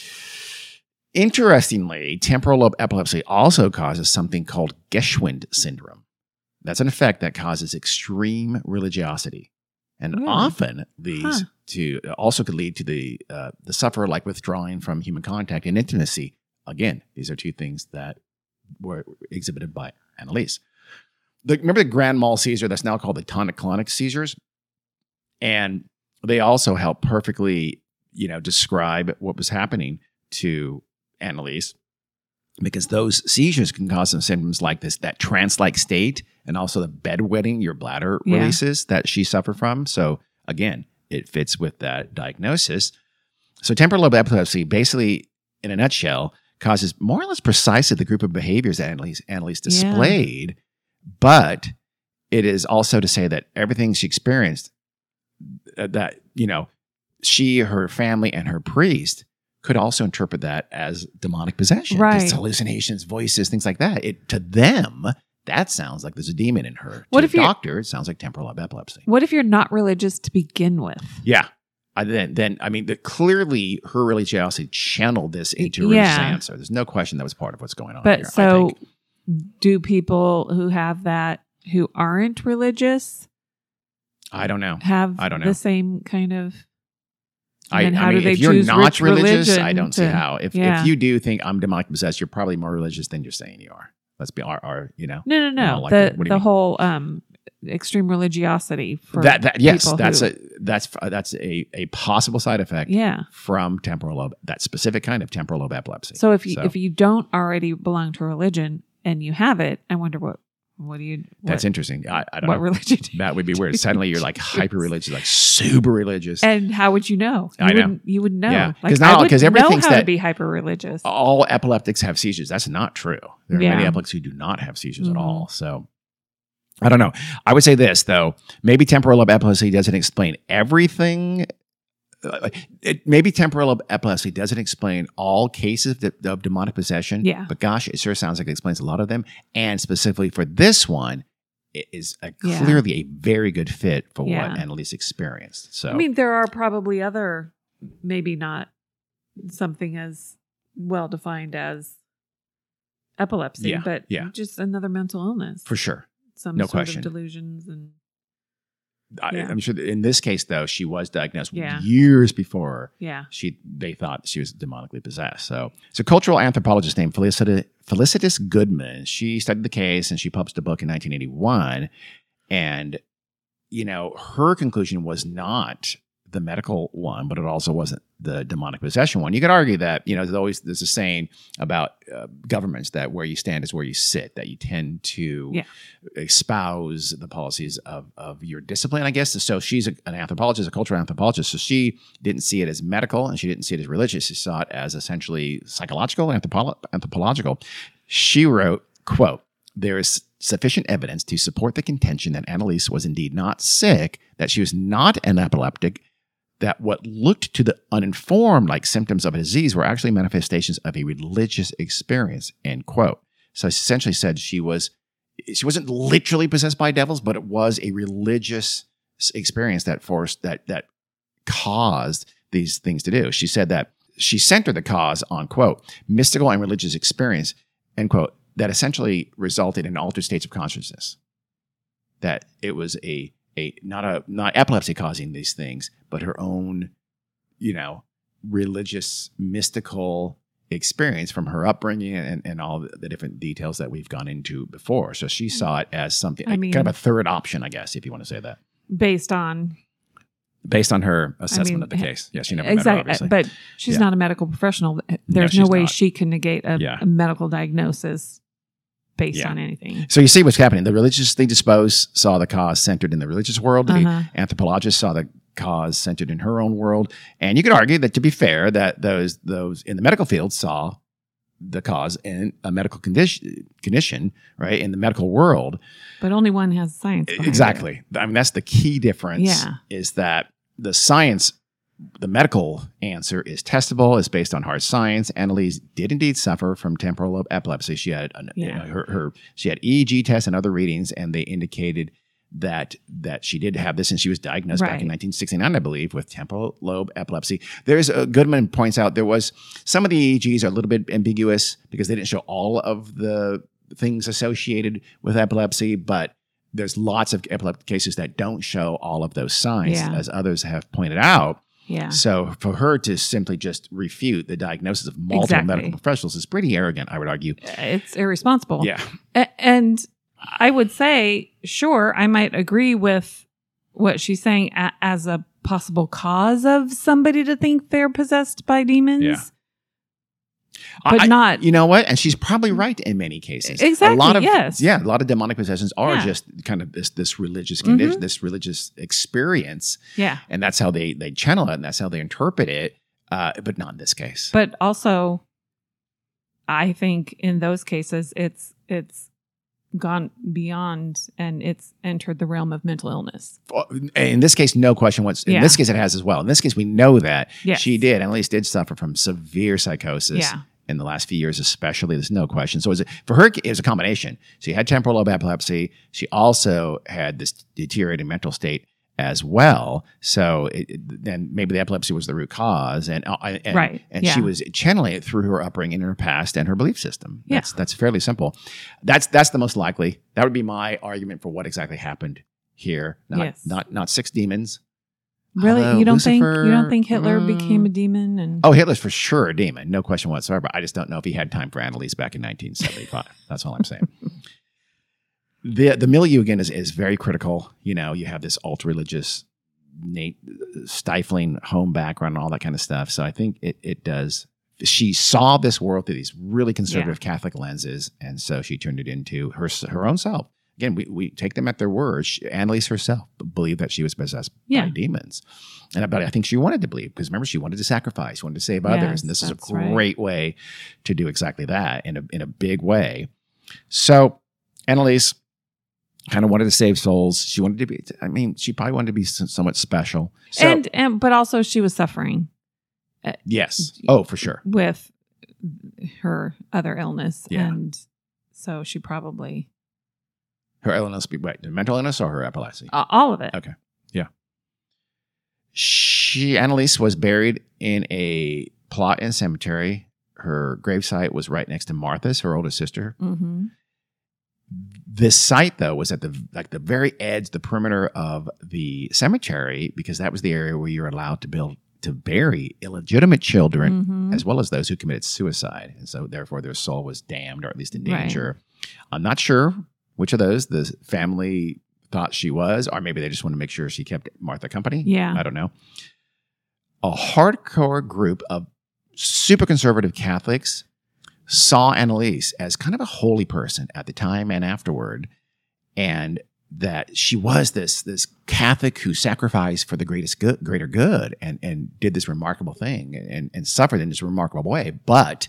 Interestingly, temporal lobe epilepsy also causes something called Geschwind syndrome. That's an effect that causes extreme religiosity, and Really? often leads to also could lead to the sufferer like withdrawing from human contact and intimacy. Again, these are two things that were exhibited by Annalise. Remember the grand mal seizure that's now called the tonic-clonic seizures, and they also help perfectly, describe what was happening to Annalise, because those seizures can cause some symptoms like that trance-like state, and also the bedwetting your bladder Yeah. releases that she suffered from. So again, it fits with that diagnosis. So temporal lobe epilepsy, basically, in a nutshell, causes more or less precisely the group of behaviors that Annalise displayed, but it is also to say that everything she experienced, that she, her family, and her priest could also interpret that as demonic possession, Right. just hallucinations, voices, things like that. To them, that sounds like there's a demon in her. What To if the you're- doctor, it sounds like temporal lobe epilepsy. What if you're not religious to begin with? Yeah. Clearly her religiosity channeled this into a religious Yeah. answer. There's no question that was part of what's going on But here, I so, think. do people who have that, who aren't religious, I don't know. have I don't know. the same kind of? I And how do mean, they if you're choose not which religious, I religion don't see to- how. If Yeah. you do think I'm demonic possessed, you're probably more religious than you're saying you are. Let's be our. No. don't like that. What do you The mean? whole extreme religiosity for Yes, people that's who- a possible side effect Yeah. from temporal lobe, that specific kind of temporal lobe epilepsy. So if you don't already belong to a religion and you have it, I wonder what do you? That's interesting. I don't What know. religion? Do you That would be weird. do? Suddenly you're like hyper religious, like super religious. And how would you know? I know. You wouldn't know. Yeah. Like, 'Cause I now- wouldn't 'cause everybody know thinks how to that- be hyper religious. All epileptics have seizures. That's not true. There are many Yeah. epileptics who do not have seizures Mhm. at all. So I don't know. I would say this, though. Maybe temporal lobe epilepsy doesn't explain everything. Maybe temporal lobe epilepsy doesn't explain all cases of demonic possession. Yeah. But gosh, it sure sounds like it explains a lot of them. And specifically for this one, it is Yeah. clearly a very good fit for Yeah. what Annalise experienced. So I mean, there are probably other, maybe not something as well defined as epilepsy, Yeah, but yeah. just another mental illness. for sure. Some no sort question. of delusions and I, Yeah. I'm sure that in this case, though, she was diagnosed Yeah. years before yeah. they thought she was demonically possessed. So it's a cultural anthropologist named Felicitas Goodman. She studied the case and she published a book in 1981. And, her conclusion was not the medical one, but it also wasn't the demonic possession one. You could argue that, there's a saying about governments that where you stand is where you sit, that you tend to Yeah. espouse the policies of your discipline, I guess. So she's an anthropologist, a cultural anthropologist. So she didn't see it as medical and she didn't see it as religious. She saw it as essentially psychological, anthropological. She wrote, quote, "There is sufficient evidence to support the contention that Annalise was indeed not sick, that she was not an epileptic, that what looked to the uninformed like symptoms of a disease were actually manifestations of a religious experience," end quote. So she essentially said she wasn't literally possessed by devils, but it was a religious experience that caused these things to do. She said that she centered the cause on, quote, "mystical and religious experience," end quote, that essentially resulted in altered states of consciousness. That it was a not epilepsy causing these things, but her own, religious, mystical experience from her upbringing and all the different details that we've gone into before. So she saw it as something, kind of a third option, I guess, if you want to say that. Based on her assessment of the case. Yeah, she never met her, obviously. But she's not a medical professional. There's no way she can negate a medical diagnosis based on anything. So you see what's happening. The religiously disposed saw the cause centered in the religious world. The anthropologist saw the cause centered in her own world. And you could argue that, to be fair, that those in the medical field saw the cause in a medical condition, right, in the medical world. But only one has science behind exactly. it. I mean, that's the key difference, is that the science, the medical answer is testable, is based on hard science. Annalise did indeed suffer from temporal lobe epilepsy. She had she had EEG tests and other readings, and they indicated that she did have this, and she was diagnosed back in 1969, I believe, with temporal lobe epilepsy. There's Goodman points out there was some of the EEGs are a little bit ambiguous because they didn't show all of the things associated with epilepsy, but there's lots of epileptic cases that don't show all of those signs, as others have pointed out. Yeah. So for her to simply just refute the diagnosis of multiple medical professionals is pretty arrogant, I would argue. It's irresponsible. Yeah. And I would say, sure, I might agree with what she's saying as a possible cause of somebody to think they're possessed by demons. Yeah. But not... You know what? And she's probably right in many cases. Exactly, a lot of, yes. Yeah, a lot of demonic possessions are just kind of this religious condition, this religious experience. Yeah. And that's how they channel it, and that's how they interpret it, but not in this case. But also, I think in those cases, it's gone beyond and it's entered the realm of mental illness. In this case, no question. In this case, it has as well. In this case, we know that she did, and at least did suffer from severe psychosis in the last few years, especially. There's no question. So for her, it was a combination. She had temporal lobe epilepsy. She also had this deteriorating mental state as well. So then maybe the epilepsy was the root cause, and she was channeling it through her upbringing and her past and her belief system. That's fairly simple. That's the most likely. That would be my argument for what exactly happened here. Not six demons. Really, although you don't Lucifer, think Hitler became a demon? And Hitler's for sure a demon, no question whatsoever. I just don't know if he had time for Annalise back in 1975. That's all I'm saying. The milieu, again, is very critical. You have this ultra-religious, stifling home background and all that kind of stuff. So I think it does. She saw this world through these really conservative Catholic lenses, and so she turned it into her own self. Again, we take them at their word. Annalise herself believed that she was possessed by demons. But I think she wanted to believe, because remember, she wanted to sacrifice, wanted to save others. And this is a great way to do exactly that in a big way. So Annalise kind of wanted to save souls. She wanted to be, she probably wanted to be somewhat special. So, but also she was suffering. Yes. Oh, for sure. With her other illness. Yeah. And so she probably... Her illness, the mental illness or her epilepsy? All of it. Okay. Yeah. Annalise was buried in a plot in a cemetery. Her gravesite was right next to Martha's, her older sister. Mm-hmm. This site, though, was at the very edge, the perimeter of the cemetery, because that was the area where you're allowed to bury illegitimate children, as well as those who committed suicide. And so, therefore, their soul was damned, or at least in danger. Right. I'm not sure which of those the family thought she was, or maybe they just want to make sure she kept Martha company. Yeah. I don't know. A hardcore group of super conservative Catholics saw Annalise as kind of a holy person at the time and afterward, and that she was this Catholic who sacrificed for the greater good, and did this remarkable thing and suffered in this remarkable way. But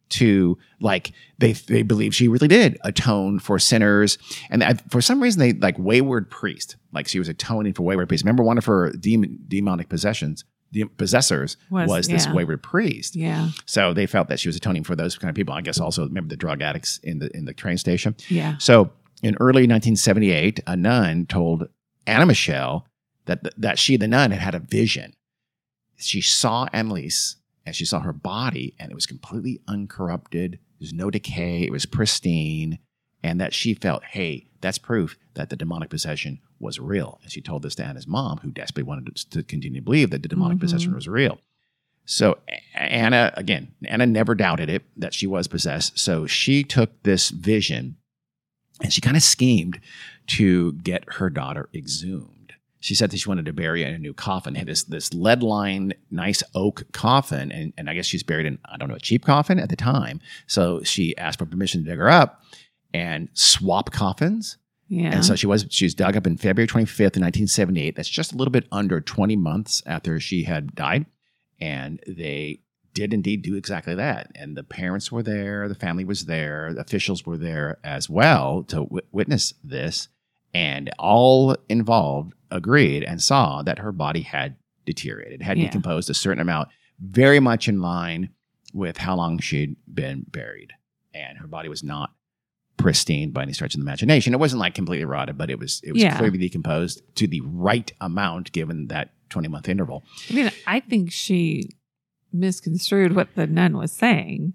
they believe she really did atone for sinners, and for some reason they wayward priest, she was atoning for wayward priests. Remember, one of her demonic possessors was this wayward priest. Yeah. So they felt that she was atoning for those kind of people. I guess also remember the drug addicts in the train station. Yeah. So in early 1978, a nun told Anna Michelle that she, the nun, had a vision. She saw Annalise, and she saw her body, and it was completely uncorrupted. There's no decay. It was pristine. And that she felt, hey, that's proof that the demonic possession was real. And she told this to Anna's mom, who desperately wanted to continue to believe that the demonic possession was real. So Anna never doubted it, that she was possessed. So she took this vision and she kind of schemed to get her daughter exhumed. She said that she wanted to bury her in a new coffin. It had this lead-lined, nice oak coffin, and I guess she's buried in, I don't know, a cheap coffin at the time. So she asked for permission to dig her up and swap coffins. Yeah. And so she was dug up in February 25th, 1978. That's just a little bit under 20 months after she had died. And they did indeed do exactly that. And the parents were there, the family was there, the officials were there as well to witness this. And all involved agreed and saw that her body had deteriorated, had decomposed a certain amount, very much in line with how long she'd been buried. And her body was not pristine by any stretch of the imagination. It wasn't like completely rotted, but it was clearly decomposed to the right amount given that 20-month interval. I mean, I think she misconstrued what the nun was saying.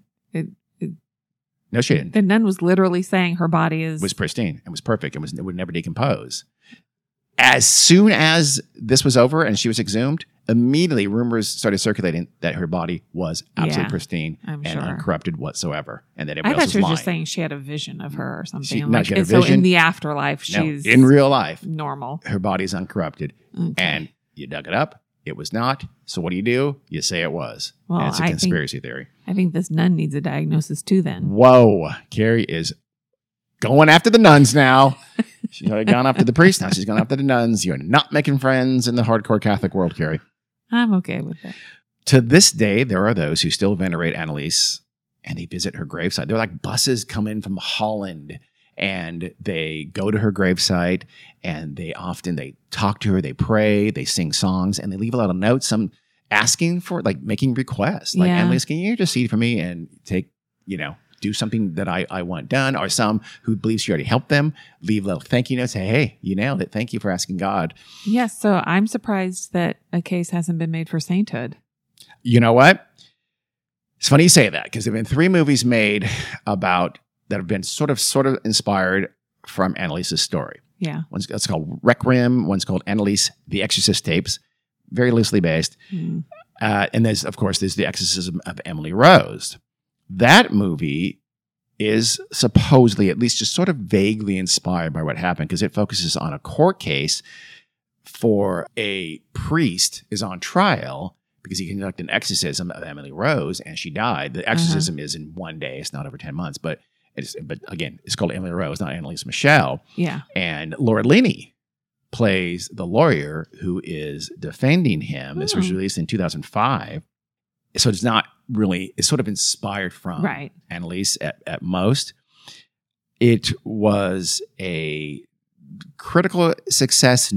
No, she didn't. The nun was literally saying her body was pristine and was perfect and it would never decompose. As soon as this was over and she was exhumed, immediately rumors started circulating that her body was absolutely pristine and uncorrupted whatsoever, and that everybody else was lying. I thought she was just saying she had a vision of her or something. So in the afterlife, she's in real life normal. Her body's uncorrupted, and you dug it up. It was not. So what do? You say it was. Well, and it's a conspiracy theory. I think this nun needs a diagnosis too. Then. Whoa, Carrie is going after the nuns now. She's already gone after the priest. Now she's gone after the nuns. You're not making friends in the hardcore Catholic world, Carrie. I'm okay with that. To this day, there are those who still venerate Anneliese and they visit her gravesite. They're like buses come in from Holland and they go to her gravesite and they talk to her, they pray, they sing songs, and they leave a lot of notes, some asking for, like, making requests. Like, Anneliese, can you intercede for me and take, do something that I want done? Or some who believes she already helped them, leave little thank you notes, say, hey, you nailed it. Thank you for asking God. Yes, so I'm surprised that a case hasn't been made for sainthood. You know what? It's funny you say that, because there have been 3 movies made that have been sort of inspired from Anneliese's story. Yeah. It's called Requiem. One's called Anneliese, The Exorcist Tapes, very loosely based. And there's The Exorcism of Emily Rose. That movie is supposedly, at least just sort of vaguely inspired by what happened, because it focuses on a court case for a priest is on trial because he conducted an exorcism of Emily Rose and she died. The exorcism is in one day. It's not over 10 months, but again, it's called Emily Rose, not Anneliese Michel. Yeah. And Laura Linney plays the lawyer who is defending him. This was released in 2005. So it's not really, it's sort of inspired from Anneliese at most. It was a critical success,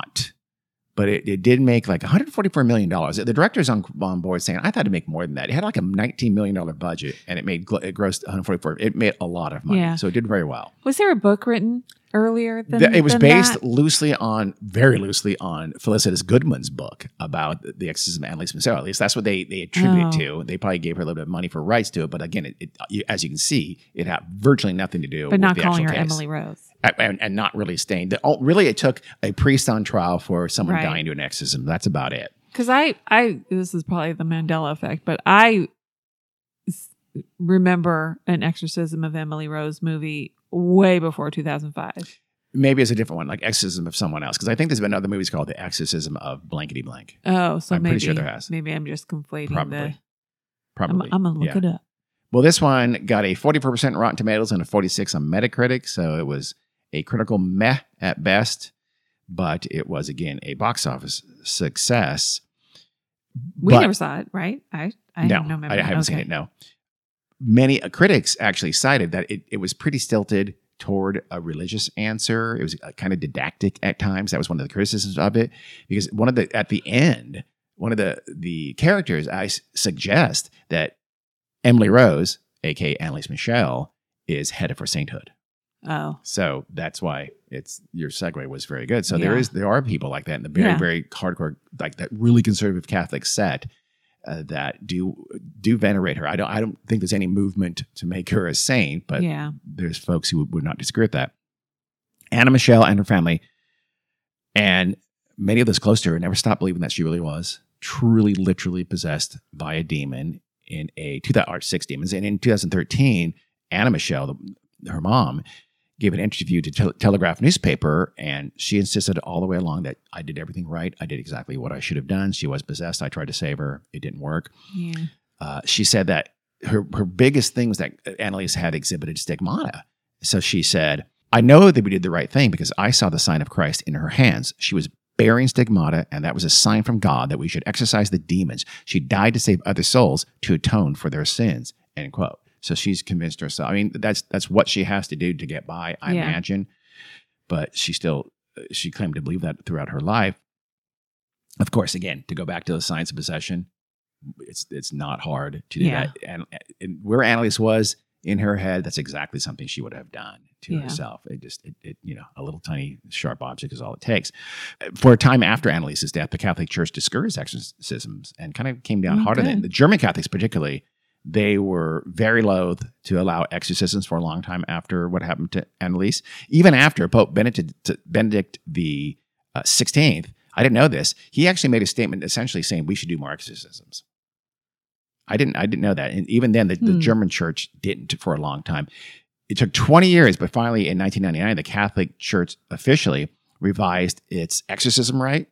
but it did make like $144 million. The director's on board saying, I thought it'd make more than that. It had like a $19 million budget and it grossed $144. It made a lot of money. Yeah. So it did very well. Was there a book written earlier than it was based that? Very loosely on Felicitas Goodman's book about the exorcism of Anneliese Michel. At least that's what they attribute it to. They probably gave her a little bit of money for rights to it. But again, as you can see, it had virtually nothing to do with the actual case. But not calling her Emily Rose. And not really staying. Really, it took a priest on trial for someone dying to an exorcism. That's about it. Because this is probably the Mandela effect, but I remember an Exorcism of Emily Rose movie way before 2005. Maybe it's a different one, like Exorcism of someone else. Because I think there's been other movies called The Exorcism of blankety blank. Oh, so I'm pretty sure there has. Maybe I'm just conflating Probably. I'm going to look it up. Well, this one got a 44% Rotten Tomatoes and a 46 on Metacritic. So it was a critical meh at best. But it was, again, a box office success. We never saw it, right? I haven't seen it, no. Many critics actually cited that it was pretty stilted toward a religious answer. It was kind of didactic at times. That was one of the criticisms of it. Because at the end, one of the characters, I suggest that Emily Rose, a.k.a. Anneliese Michel, is headed for sainthood. Oh. So that's why your segue was very good. So there are people like that in the very, very hardcore, like that really conservative Catholic set that do venerate her. I don't think there's any movement to make her a saint, but there's folks who would not disagree with that. Anna Michel and her family And many of those close to her never stopped believing that she really was truly, literally possessed by a demon or 6 demons. And in 2013, Anna Michelle, her mom, gave an interview to Telegraph newspaper, and she insisted all the way along that I did everything right. I did exactly what I should have done. She was possessed. I tried to save her. It didn't work. Yeah. She said that her biggest thing was that Annalise had exhibited stigmata. So she said, I know that we did the right thing because I saw the sign of Christ in her hands. She was bearing stigmata, and that was a sign from God that we should exorcise the demons. She died to save other souls to atone for their sins, end quote. So she's convinced herself. I mean, that's what she has to do to get by, I imagine. But she claimed to believe that throughout her life. Of course, again, to go back to the science of possession, it's not hard to do that. And where Annalise was in her head, that's exactly something she would have done to herself. It a little tiny sharp object is all it takes. For a time after Annalise's death, the Catholic Church discouraged exorcisms and kind of came down harder than the German Catholics, particularly. They were very loath to allow exorcisms for a long time after what happened to Annalise. Even after Pope Benedict the 16th, I didn't know this. He actually made a statement essentially saying we should do more exorcisms. I didn't know that. And even then, the German church didn't for a long time. It took 20 years, but finally in 1999, the Catholic Church officially revised its exorcism rite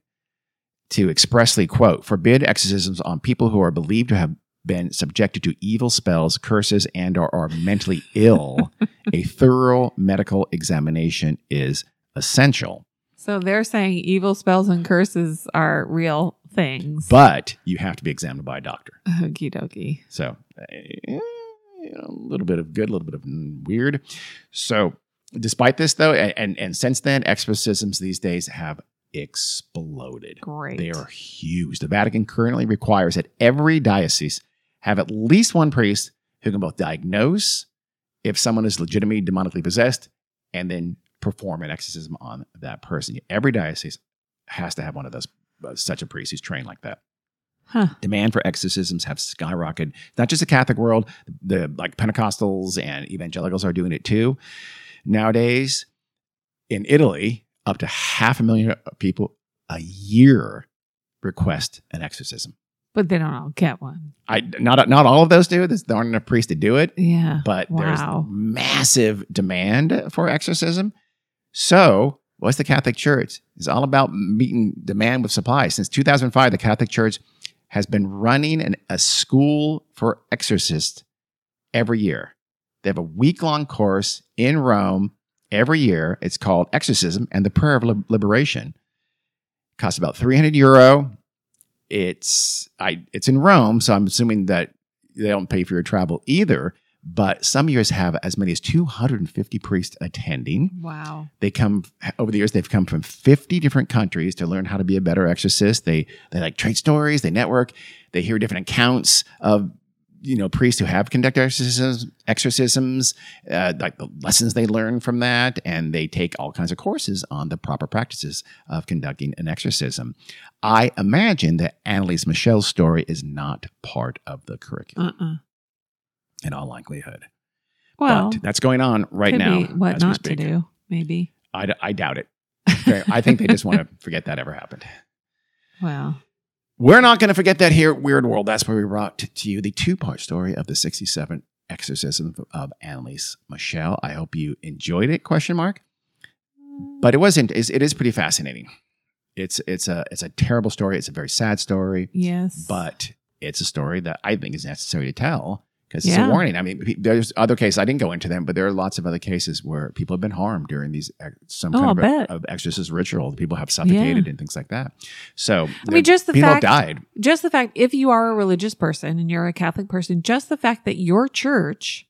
to expressly, quote, forbid exorcisms on people who are believed to have been subjected to evil spells, curses, and or are mentally ill. A thorough medical examination is essential. So they're saying evil spells and curses are real things. But you have to be examined by a doctor. Okie dokie. So a little bit of good, a little bit of weird. So despite this, though, and since then, exorcisms these days have exploded. Great. They are huge. The Vatican currently requires that every diocese have at least one priest who can both diagnose if someone is legitimately demonically possessed and then perform an exorcism on that person. Every diocese has to have one of those, such a priest who's trained like that. Huh. Demand for exorcisms have skyrocketed. Not just the Catholic world, the Pentecostals and evangelicals are doing it too. Nowadays, in Italy, up to 500,000 people a year request an exorcism. But they don't all get one. Not all of those do. There aren't enough priests to do it. Yeah. But there's massive demand for exorcism. So what's the Catholic Church? It's all about meeting demand with supply. Since 2005, the Catholic Church has been running a school for exorcists every year. They have a week-long course in Rome every year. It's called Exorcism and the Prayer of Liberation. It costs about €300. It's in Rome, so I'm assuming that they don't pay for your travel either. But some years have as many as 250 priests attending. Wow. They come over the years. They've come from 50 different countries to learn how to be a better exorcist. They like trade stories. They network. They hear different accounts of priests who have conducted exorcisms, like the lessons they learn from that, and they take all kinds of courses on the proper practices of conducting an exorcism. I imagine that Annalise Michel's story is not part of the curriculum. In all likelihood. Well, but that's going on right now. What not to do, maybe. I doubt it. I think they just want to forget that ever happened. Well, we're not going to forget that here at Weird World. That's where we brought to you the 2-part story of the 67 exorcism of Annalise Michel. I hope you enjoyed it, ? But it wasn't. It is pretty fascinating. It's a terrible story. It's a very sad story. Yes. But it's a story that I think is necessary to tell. Because it's a warning. I mean, there's other cases, I didn't go into them, but there are lots of other cases where people have been harmed during these some kind of exorcist ritual. People have suffocated and things like that. So, I mean, just the people fact, have died. Just the fact, if you are a religious person and you're a Catholic person, just the fact that your church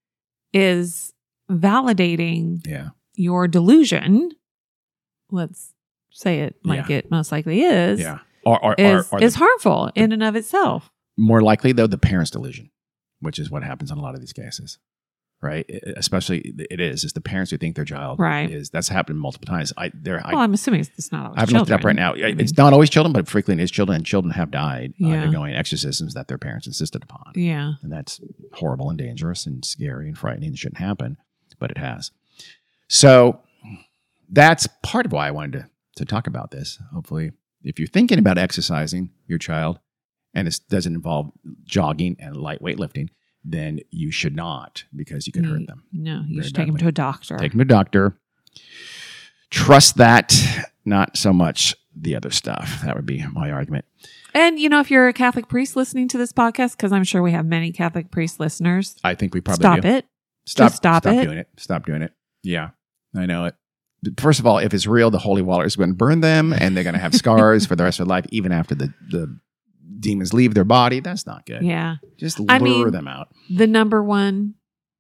is validating your delusion, let's say it like it most likely is, is harmful in and of itself. More likely, though, the parent's delusion. Which is what happens in a lot of these cases, right? Especially it's the parents who think their child is. That's happened multiple times. I'm assuming it's not always I haven't looked it up right now. It's not always children, but frequently it is children, and children have died undergoing exorcisms that their parents insisted upon. Yeah. And that's horrible and dangerous and scary and frightening. It shouldn't happen, but it has. So that's part of why I wanted to to talk about this. Hopefully, if you're thinking about exercising your child and it doesn't involve jogging and light weightlifting, then you should not, because you can hurt them. No, you very should take them badly. to a doctor. Take them to a doctor. Trust that, not so much the other stuff. That would be my argument. And, if you're a Catholic priest listening to this podcast, because I'm sure we have many Catholic priest listeners, I think we probably stop do. it. Stop stop it. doing it. Stop doing it. Yeah, I know it. First of all, if it's real, the holy water is going to burn them and they're going to have scars for the rest of their life, even after the demons leave their body. That's not good. Yeah. Just lure them out. The number one,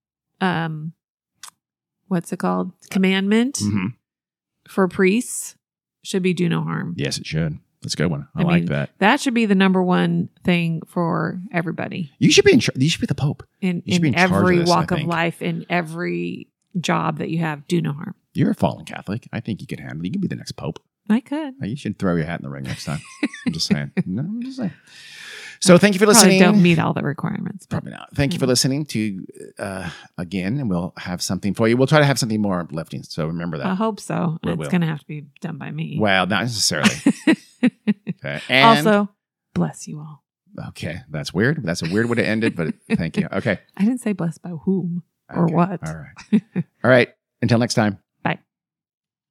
what's it called? Commandment for priests should be do no harm. Yes, it should. That's a good one. I mean, like that. That should be the number one thing for everybody. You should be you should be the Pope. In in charge every of this, walk I of think. life, in every job that you have, do no harm. You're a fallen Catholic. I think you can handle it. You can be the next Pope. I could. You should throw your hat in the ring next time. I'm just saying. No, I'm just saying. So thank you for listening. Probably don't meet all the requirements. Probably not. Thank you for listening to again, and we'll have something for you. We'll try to have something more uplifting. So remember that. I hope so. We It's will. going to have to be done by me. Well, not necessarily. Okay. And, Also, bless you all. okay, that's weird. That's a weird way to end it, but thank you. Okay. I didn't say blessed by whom or Okay. what. All right. All right. Until next time.